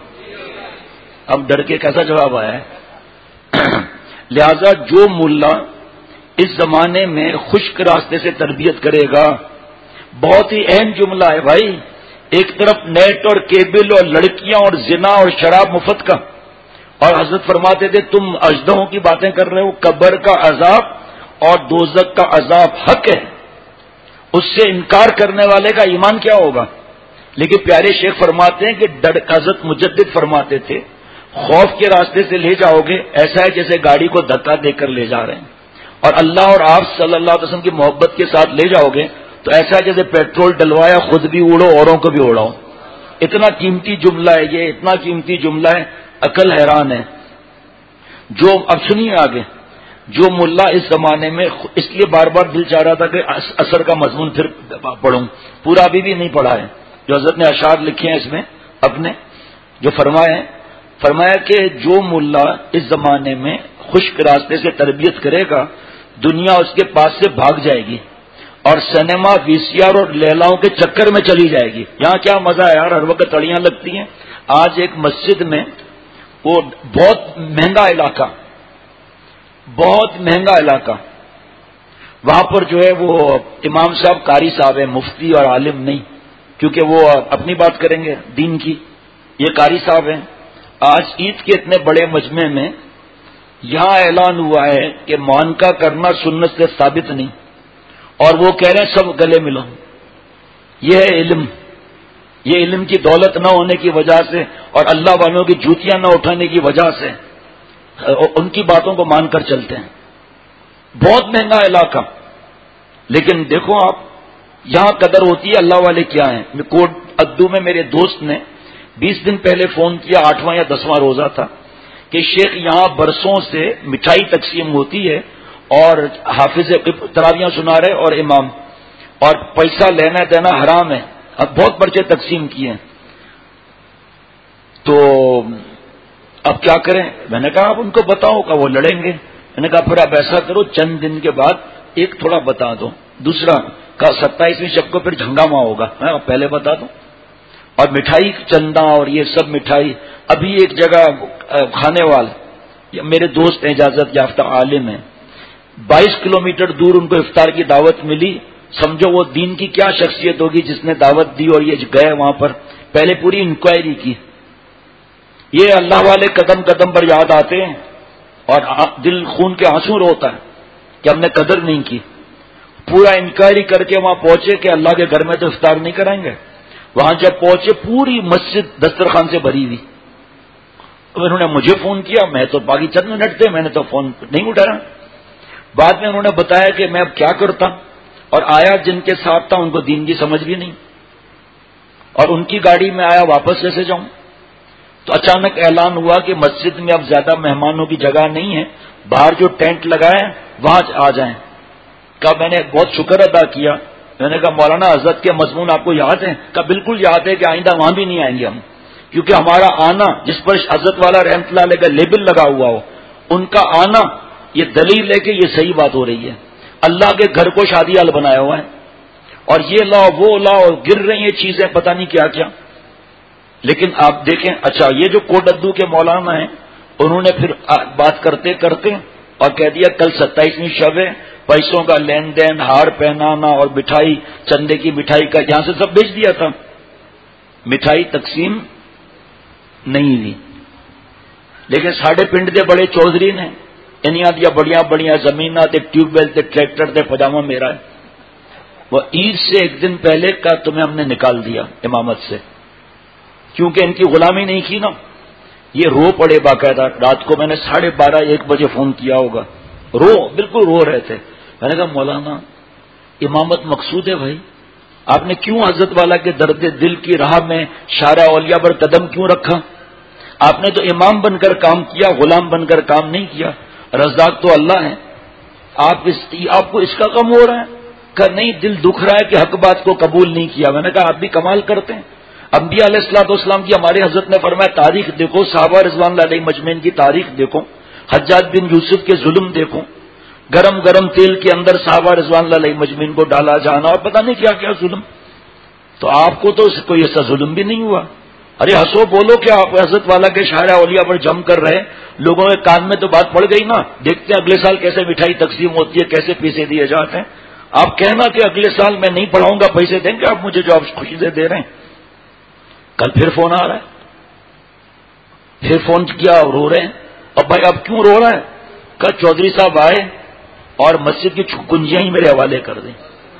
اب ڈر کے کیسا جواب آیا ہے؟ لہذا جو ملا اس زمانے میں خشک راستے سے تربیت کرے گا، بہت ہی اہم جملہ ہے بھائی، ایک طرف نیٹ اور کیبل اور لڑکیاں اور زنا اور شراب مفت کا، اور حضرت فرماتے تھے تم اژدہوں کی باتیں کر رہے ہو، قبر کا عذاب اور دوزخ کا عذاب حق ہے، اس سے انکار کرنے والے کا ایمان کیا ہوگا؟ لیکن پیارے شیخ فرماتے ہیں کہ حضرت مجدد فرماتے تھے خوف کے راستے سے لے جاؤ گے ایسا ہے جیسے گاڑی کو دھکا دے کر لے جا رہے ہیں، اور اللہ اور آپ صلی اللہ علیہ وسلم کی محبت کے ساتھ لے جاؤ گے تو ایسا ہے جیسے پیٹرول ڈلوایا خود بھی اڑو اوروں کو بھی اڑاؤ۔ اتنا قیمتی جملہ ہے یہ، اتنا قیمتی جملہ ہے، عقل حیران ہے۔ جو اب سنیے آگے، جو ملا اس زمانے میں، اس لیے بار بار دل چاہ رہا تھا کہ اثر کا مضمون پھر پڑھوں، پورا ابھی بھی نہیں پڑھا ہے، جو حضرت نے اشعار لکھے ہیں اس میں اپنے، جو فرمایا کہ جو ملا اس زمانے میں خشک راستے سے تربیت کرے گا دنیا اس کے پاس سے بھاگ جائے گی اور سنیما وی سی آر اور لیلاؤں کے چکر میں چلی جائے گی۔ یہاں کیا مزہ ہے یار، ہر وقت تڑیاں لگتی ہیں۔ آج ایک مسجد میں، وہ بہت مہنگا علاقہ، بہت مہنگا علاقہ، وہاں پر جو ہے وہ امام صاحب قاری صاحب ہیں، مفتی اور عالم نہیں، کیونکہ وہ اپنی بات کریں گے دین کی، یہ قاری صاحب ہیں۔ آج عید کے اتنے بڑے مجمع میں یہاں اعلان ہوا ہے کہ معانقہ کرنا سنت سے ثابت نہیں، اور وہ کہہ رہے ہیں سب گلے ملو۔ یہ ہے علم، یہ علم کی دولت نہ ہونے کی وجہ سے اور اللہ والوں کی جوتیاں نہ اٹھانے کی وجہ سے ان کی باتوں کو مان کر چلتے ہیں۔ بہت مہنگا علاقہ، لیکن دیکھو آپ یہاں قدر ہوتی ہے، اللہ والے کیا ہیں۔ کوٹ ادو میں میرے دوست نے 20 دن پہلے فون کیا، 8واں یا 10واں روزہ تھا، کہ شیخ یہاں برسوں سے مٹھائی تقسیم ہوتی ہے اور حافظ تراویاں سنا رہے اور امام، اور پیسہ لینا دینا حرام ہے، اب بہت پرچے تقسیم کیے ہیں، تو اب کیا کریں؟ میں نے کہا آپ ان کو بتاؤ کہ وہ لڑیں گے۔ میں نے کہا پھر آپ ایسا کرو چند دن کے بعد ایک تھوڑا بتا دو، دوسرا کا 27ویں شب کو پھر جھنگامہ ہوگا، میں پہلے بتا دوں۔ اور مٹھائی چندہ اور یہ سب مٹھائی، ابھی ایک جگہ کھانے والے میرے دوست اجازت یافتہ عالم ہیں، 22 کلومیٹر دور ان کو افطار کی دعوت ملی، سمجھو وہ دین کی کیا شخصیت ہوگی جس نے دعوت دی اور یہ گئے وہاں پر، پہلے پوری انکوائری کی۔ یہ اللہ والے قدم قدم پر یاد آتے ہیں اور دل خون کے آنسو روتا ہے کہ ہم نے قدر نہیں کی۔ پورا انکوائری کر کے وہاں پہنچے کہ اللہ کے گھر میں تو افطار نہیں کریں گے، وہاں جب پہنچے پوری مسجد دسترخوان سے بھری ہوئی۔ انہوں نے مجھے فون کیا، میں تو باقی چند منٹ تھے، میں نے تو فون نہیں اٹھایا۔ بعد میں انہوں نے بتایا کہ میں اب کیا کرتا، اور آیا جن کے ساتھ تھا ان کو دین کی سمجھ بھی نہیں، اور ان کی گاڑی میں آیا واپس کیسے جاؤں؟ تو اچانک اعلان ہوا کہ مسجد میں اب زیادہ مہمانوں کی جگہ نہیں ہے، باہر جو ٹینٹ لگائے وہاں آ جائیں۔ کہا میں نے بہت شکر ادا کیا۔ میں نے کہا مولانا حضرت کے مضمون آپ کو یاد ہیں؟ کہا بالکل یاد ہے کہ آئندہ وہاں بھی نہیں آئیں گے ہم، کیونکہ ہمارا آنا جس پر حضرت والا رحمت اللہ علیہ کا لیبل لگا ہوا ہو، ان کا آنا یہ دلیل ہے کہ یہ صحیح بات ہو رہی ہے۔ اللہ کے گھر کو شادی حال بنایا ہوا ہے، اور یہ لاؤ وہ لاؤ، اور گر رہی ہیں چیزیں پتہ نہیں کیا کیا۔ لیکن آپ دیکھیں، اچھا یہ جو کوٹ ادو کے مولانا ہیں انہوں نے پھر بات کرتے کرتے اور کہہ دیا کل 27ویں شب ہے، پیسوں کا لین دین، ہار پہنانا اور مٹھائی، چندے کی مٹھائی کا یہاں سے سب بیچ دیا تھا، مٹھائی تقسیم نہیں ہوئی۔ لیکن ساڑھے پنڈ دے بڑے چودھری نے انہاں دیا بڑیاں بڑیاں زمیناں تے ٹیوب ویل تے ٹریکٹر تے پجامہ میرا ہے، وہ عید سے ایک دن پہلے کا تمہیں ہم نے نکال دیا امامت سے، کیونکہ ان کی غلامی نہیں کی نا۔ یہ رو پڑے باقاعدہ، رات کو میں نے 12:30 1 بجے فون کیا ہوگا، بالکل رو رہے تھے۔ میں نے کہا مولانا امامت مقصود ہے بھائی، آپ نے کیوں حضرت والا کے درد دل کی راہ میں شارع اولیاء پر قدم کیوں رکھا؟ آپ نے تو امام بن کر کام کیا، غلام بن کر کام نہیں کیا۔ رزاق تو اللہ ہے، آپ کو اس کا غم ہو رہا ہے؟ کہ نہیں، دل دکھ رہا ہے کہ حق بات کو قبول نہیں کیا۔ میں نے کہا آپ بھی کمال کرتے ہیں، انبیاء علیہ الصلوۃ والسلام کی ہمارے حضرت نے فرمایا تاریخ دیکھو، صحابہ رضوان اللہ علیہ مجمعین کی تاریخ دیکھو، حجاج بن یوسف کے ظلم دیکھو، گرم گرم تیل کے اندر صحابہ رضوان اللہ علیہ مجمعین کو ڈالا جانا، اور پتہ نہیں کیا کیا ظلم۔ تو آپ کو تو کوئی ایسا ظلم بھی نہیں ہوا. ارے ہنسو بولو کیا آپ حضرت والا کے شاعر اولیاء پر جم کر رہے, لوگوں کے کان میں تو بات پڑ گئی نا. دیکھتے ہیں اگلے سال کیسے مٹھائی تقسیم ہوتی ہے, کیسے پیسے دیے جاتے ہیں. آپ کہنا کہ اگلے سال میں نہیں پڑھاؤں گا, پیسے دیں گے آپ مجھے جو آپ خوشی سے دے رہے ہیں. کل پھر فون آ رہا ہے, پھر فون کیا اور رو رہے ہیں. اب بھائی اب کیوں رو رہا ہے؟ کل چودھری صاحب آئے اور مسجد کی کنجیاں ہی میرے حوالے کر دیں.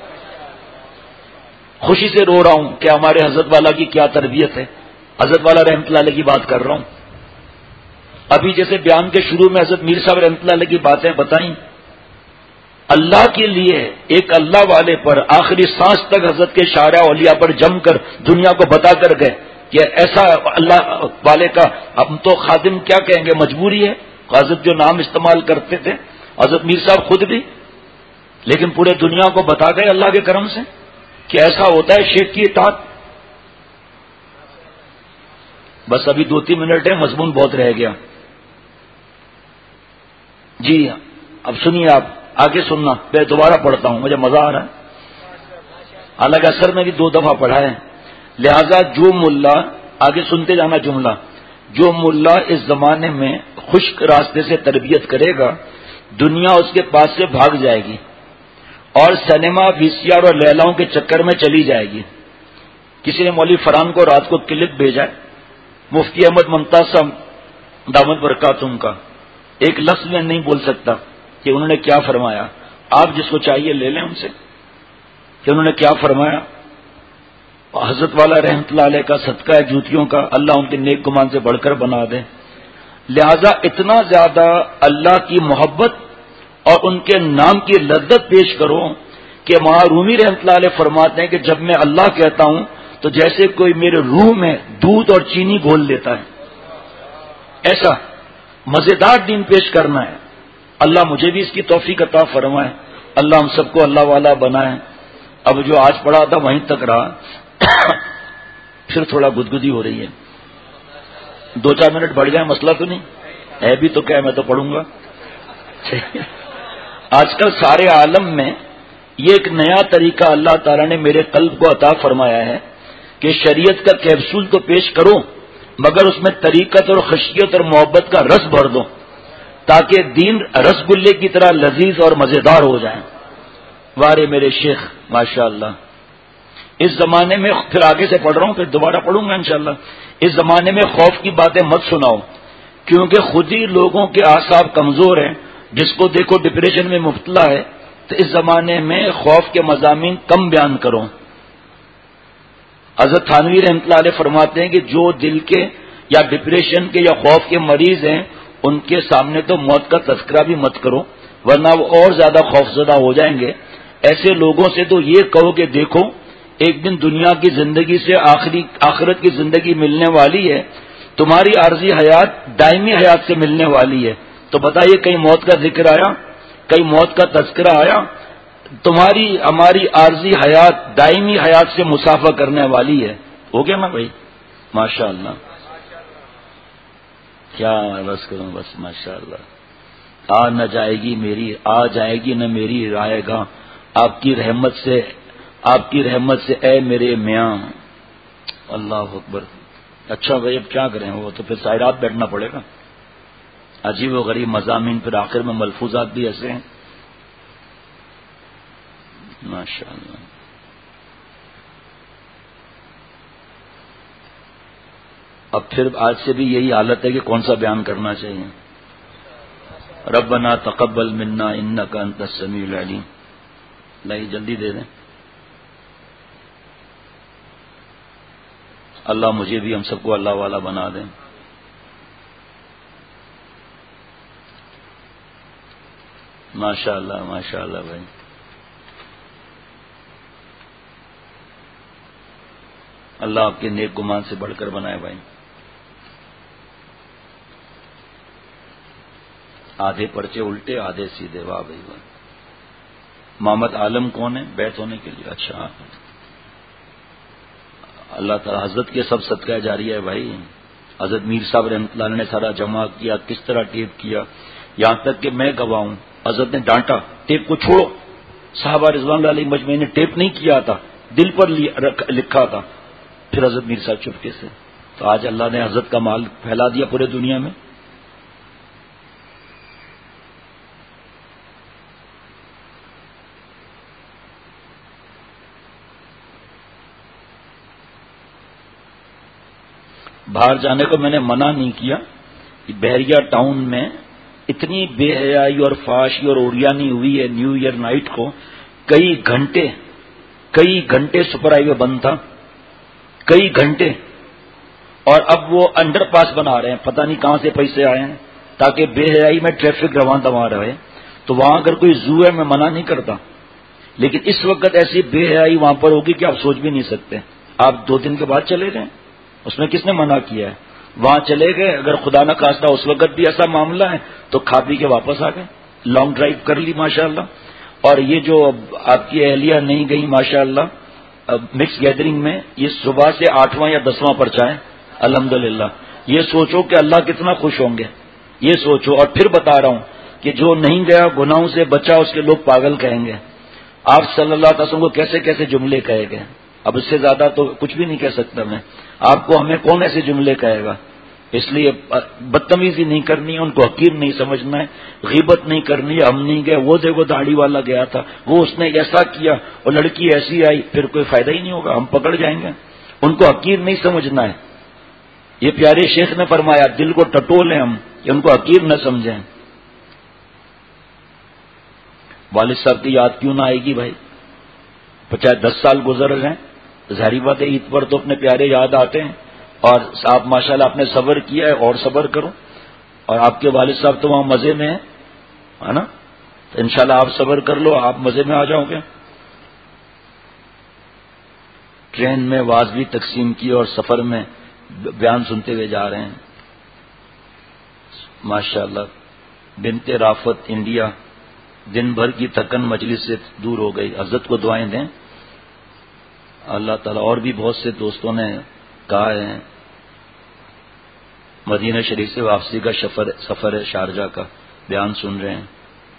خوشی سے رو رہا ہوں کہ ہمارے حضرت والا کی کیا تربیت ہے. حضرت والا رحمت اللہ علیہ کی بات کر رہا ہوں. ابھی جیسے بیان کے شروع میں حضرت میر صاحب رحمت اللہ علیہ کی باتیں بتائیں, اللہ کے لیے ایک اللہ والے پر آخری سانس تک حضرت کے شاعر اولیاء پر جم کر دنیا کو بتا کر گئے کہ ایسا اللہ والے کا ہم تو خادم کیا کہیں گے, مجبوری ہے. حضرت جو نام استعمال کرتے تھے حضرت میر صاحب خود بھی, لیکن پورے دنیا کو بتا گئے اللہ کے کرم سے کہ ایسا ہوتا ہے شیخ کی اطاعت. بس ابھی 2-3 منٹ ہے, مضمون بہت رہ گیا. جی اب سنیے, آپ آگے سننا, میں دوبارہ پڑھتا ہوں, مجھے مزہ آ رہا ہے. حالانکہ اثر میں بھی 2 دفعہ پڑھا ہے. لہذا جو ملا, آگے سنتے جانا جملہ, جو ملا اس زمانے میں خشک راستے سے تربیت کرے گا دنیا اس کے پاس سے بھاگ جائے گی اور سینما, وی سی آر اور لیلاؤں کے چکر میں چلی جائے گی. کسی نے مولوی فرحان کو رات کو کلپ بھیجا ہے, مفتی احمد ممتاز صاحب دامت برکاتہم کا, ایک لفظ میں نہیں بول سکتا کہ انہوں نے کیا فرمایا. آپ جس کو چاہیے لے لیں ان سے کہ انہوں نے کیا فرمایا. حضرت والا رحمت اللہ علیہ کا صدقہ ہے جوتیوں کا, اللہ ان کے نیک گمان سے بڑھ کر بنا دے. لہذا اتنا زیادہ اللہ کی محبت اور ان کے نام کی لذت پیش کرو کہ وہاں رومی رحمت اللہ علیہ فرماتے ہیں کہ جب میں اللہ کہتا ہوں تو جیسے کوئی میرے روح میں دودھ اور چینی گھول لیتا ہے. ایسا مزیدار دین پیش کرنا ہے. اللہ مجھے بھی اس کی توفیق عطا فرمائے, اللہ ہم سب کو اللہ والا بنائے. اب جو آج پڑھا تھا وہیں تک رہا, پھر تھوڑا گدگدی ہو رہی ہے. 2-4 منٹ بڑھ جائیں, مسئلہ تو نہیں ہے. بھی تو کیا, میں تو پڑھوں گا. آج کل سارے عالم میں یہ ایک نیا طریقہ اللہ تعالیٰ نے میرے قلب کو عطا فرمایا ہے کہ شریعت کا کیپسول تو پیش کرو مگر اس میں طریقت اور خشیت اور محبت کا رس بھر دو تاکہ دین رس گلے کی طرح لذیذ اور مزیدار ہو جائے. وارے میرے شیخ ماشاء اللہ. اس زمانے میں, پھر آگے سے پڑھ رہا ہوں, پھر دوبارہ پڑھوں گا انشاءاللہ. اس زمانے میں خوف کی باتیں مت سناؤ کیونکہ خود ہی لوگوں کے اعصاب کمزور ہیں. جس کو دیکھو ڈپریشن میں مبتلا ہے. تو اس زمانے میں خوف کے مضامین کم بیان کرو. حضرت تھانوی رحمۃ اللہ علیہ فرماتے ہیں کہ جو دل کے یا ڈپریشن کے یا خوف کے مریض ہیں ان کے سامنے تو موت کا تذکرہ بھی مت کرو ورنہ وہ اور زیادہ خوفزدہ ہو جائیں گے. ایسے لوگوں سے تو یہ کہو کہ دیکھو ایک دن دنیا کی زندگی سے آخرت کی زندگی ملنے والی ہے, تمہاری عارضی حیات دائمی حیات سے ملنے والی ہے. تو بتائیے کہیں موت کا ذکر آیا, کہیں موت کا تذکرہ آیا؟ تمہاری ہماری عارضی حیات دائمی حیات سے مسافہ کرنے والی ہے. ہو گیا نا بھائی, ماشاء اللہ. کیا بس کروں, بس ماشاء اللہ. آ نہ جائے گی میری, آ جائے گی نہ میری رائے گاہ, آپ کی رحمت سے اے میرے میاں. اللہ اکبر. اچھا بھائی اب کیا کریں, وہ تو پھر سائرات بیٹھنا پڑے گا. عجیب و غریب مضامین, پھر آخر میں ملفوظات بھی ایسے ہیں ماشاء اللہ. اب پھر آج سے بھی یہی حالت ہے کہ کون سا بیان کرنا چاہیے. ربنا تقبل منا انک انت السمیع العلیم. نہیں جلدی دے دیں. اللہ مجھے بھی ہم سب کو اللہ والا بنا دیں. ماشاء اللہ ماشاء اللہ بھائی. اللہ آپ کے نیک گمان سے بڑھ کر بنائے بھائی. آدھے پرچے الٹے آدھے سیدھے, واہ بھائی واہ. محمد عالم کون ہے بیت ہونے کے لیے؟ اچھا اللہ تعالی حضرت کے سب صدقہ جاری ہے بھائی. حضرت میر صاحب رحمۃ اللہ نے سارا جمع کیا, کس طرح ٹیپ کیا, یہاں تک کہ میں گواہ ہوں. حضرت نے ڈانٹا ٹیپ کو چھوڑو, صحابہ رضوان اللہ علیہ مجمعین نے ٹیپ نہیں کیا تھا, دل پر لکھا تھا. پھر حضرت میر صاحب چپکے سے. تو آج اللہ نے حضرت کا مال پھیلا دیا پورے دنیا میں. باہر جانے کو میں نے منع نہیں کیا. بحریہ ٹاؤن میں اتنی بے حیائی اور فحاشی اور اوریانی ہوئی ہے. نیو ایئر نائٹ کو کئی گھنٹے سپر ہائی وے بند تھا, کئی گھنٹے. اور اب وہ انڈر پاس بنا رہے ہیں, پتہ نہیں کہاں سے پیسے آئے ہیں تاکہ بے حیائی میں ٹریفک رواں دواں رہے. تو وہاں اگر کوئی زو ہے میں منع نہیں کرتا, لیکن اس وقت ایسی بے حیائی وہاں پر ہوگی کہ آپ سوچ بھی نہیں سکتے. آپ 2 دن کے بعد چلے گئے, اس میں کس نے منع کیا ہے؟ وہاں چلے گئے, اگر خدا نہ خواستہ اس وقت بھی ایسا معاملہ ہے تو کھا پی کے واپس آ گئے, لانگ ڈرائیو کر لی ماشاءاللہ. اور یہ جو آپ کی اہلیہ نہیں گئی ماشاءاللہ مکس گیدرنگ میں, یہ صبح سے 8واں یا 10واں پرچہ ہے الحمدللہ. یہ سوچو کہ اللہ کتنا خوش ہوں گے, یہ سوچو. اور پھر بتا رہا ہوں کہ جو نہیں گیا گناہوں سے بچا اس کے لوگ پاگل کہیں گے. آپ صلی اللہ علیہ وسلم کو کیسے کیسے جملے کہے گئے, اب اس سے زیادہ تو کچھ بھی نہیں کہہ سکتا میں. آپ کو ہمیں کون ایسے جملے کہے گا؟ اس لیے بدتمیزی نہیں کرنی ہے, ان کو حقیر نہیں سمجھنا ہے, غیبت نہیں کرنی ہے. ہم نہیں گئے, وہ دیکھو داڑھی والا گیا تھا, وہ اس نے ایسا کیا, اور لڑکی ایسی آئی, پھر کوئی فائدہ ہی نہیں ہوگا, ہم پکڑ جائیں گے. ان کو حقیر نہیں سمجھنا ہے. یہ پیارے شیخ نے فرمایا دل کو ٹٹولیں ہم کہ ان کو حقیر نہ سمجھیں. والد صاحب کی یاد کیوں نہ آئے گی بھائی؟ 10 سال گزر گئے, ظاہری بات ہے عید پر تو اپنے پیارے یاد آتے ہیں. اور آپ ماشاءاللہ آپ نے صبر کیا ہے, اور صبر کرو. اور آپ کے والد صاحب تو وہاں مزے میں ہیں, ہے نا؟ تو انشاءاللہ آپ صبر کر لو, آپ مزے میں آ جاؤ گے. ٹرین میں واز بھی تقسیم کی اور سفر میں بیان سنتے ہوئے جا رہے ہیں ماشاءاللہ. بنت رافت انڈیا دن بھر کی تھکن مجلس سے دور ہو گئی. حضرت کو دعائیں دیں اللہ تعالیٰ. اور بھی بہت سے دوستوں نے کہا ہے مدینہ شریف سے واپسی کا سفر ہے, شارجہ کا بیان سن رہے ہیں.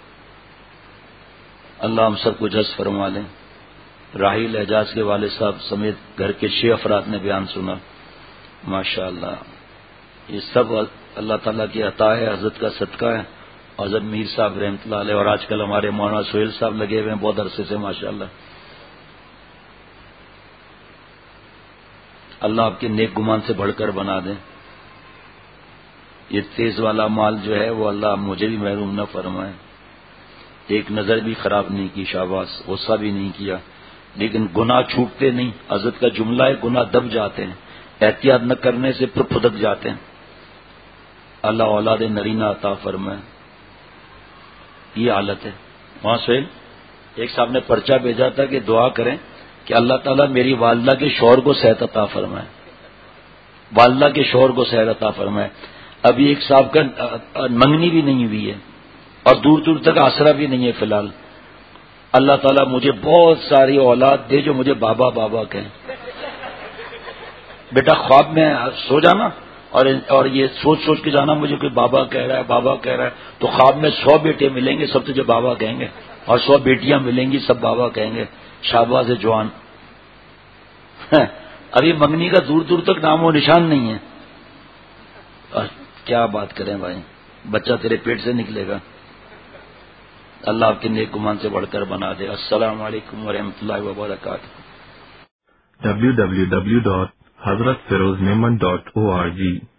اللہ ہم سب کو جز فرما لیں. راحیل اعجاز کے والد صاحب سمیت گھر کے 6 افراد نے بیان سنا ماشاءاللہ. یہ سب اللہ تعالیٰ کی عطا ہے, حضرت کا صدقہ ہے. حضرت میر صاحب رحمۃ اللہ علیہ, اور آج کل ہمارے مولانا سہیل صاحب لگے ہوئے ہیں بہت عرصے سے ماشاءاللہ. اللہ آپ کے نیک گمان سے بڑھ کر بنا دیں. یہ تیز والا مال جو ہے وہ اللہ مجھے بھی محروم نہ فرمائے. ایک نظر بھی خراب نہیں کی, شاباش, غصہ بھی نہیں کیا, لیکن گناہ چھوٹتے نہیں. حضرت کا جملہ ہے گناہ دب جاتے ہیں, احتیاط نہ کرنے سے پھر پھدک جاتے ہیں. اللہ اولاد نرینہ عطا فرمائے. یہ حالت ہے. وہاں سہیل ایک صاحب نے پرچہ بھیجا تھا کہ دعا کریں کہ اللہ تعالیٰ میری والدہ کے شوہر کو صحت عطا فرمائے, والدہ کے شوہر کو صحت عطا فرمائے. ابھی ایک صاحب کا منگنی بھی نہیں ہوئی ہے اور دور دور تک آسرا بھی نہیں ہے فی الحال. اللہ تعالیٰ مجھے بہت ساری اولاد دے جو مجھے بابا بابا کہیں. بیٹا خواب میں سو جانا اور یہ سوچ سوچ کے جانا مجھے کوئی بابا کہہ رہا ہے بابا کہہ رہا ہے, تو خواب میں 100 بیٹے ملیں گے, سب تجھے بابا کہیں گے, اور 100 بیٹیاں ملیں گی, سب بابا کہیں گے. شاباز جوان. ابھی منگنی کا دور دور تک نام و نشان نہیں ہے. اور کیا بات کریں بھائی, بچہ تیرے پیٹ سے نکلے گا. اللہ آپ کے نیک گمان سے بڑھ کر بنا دے. السلام علیکم ورحمۃ اللہ وبرکاتہ. www.hazratfirozneman.org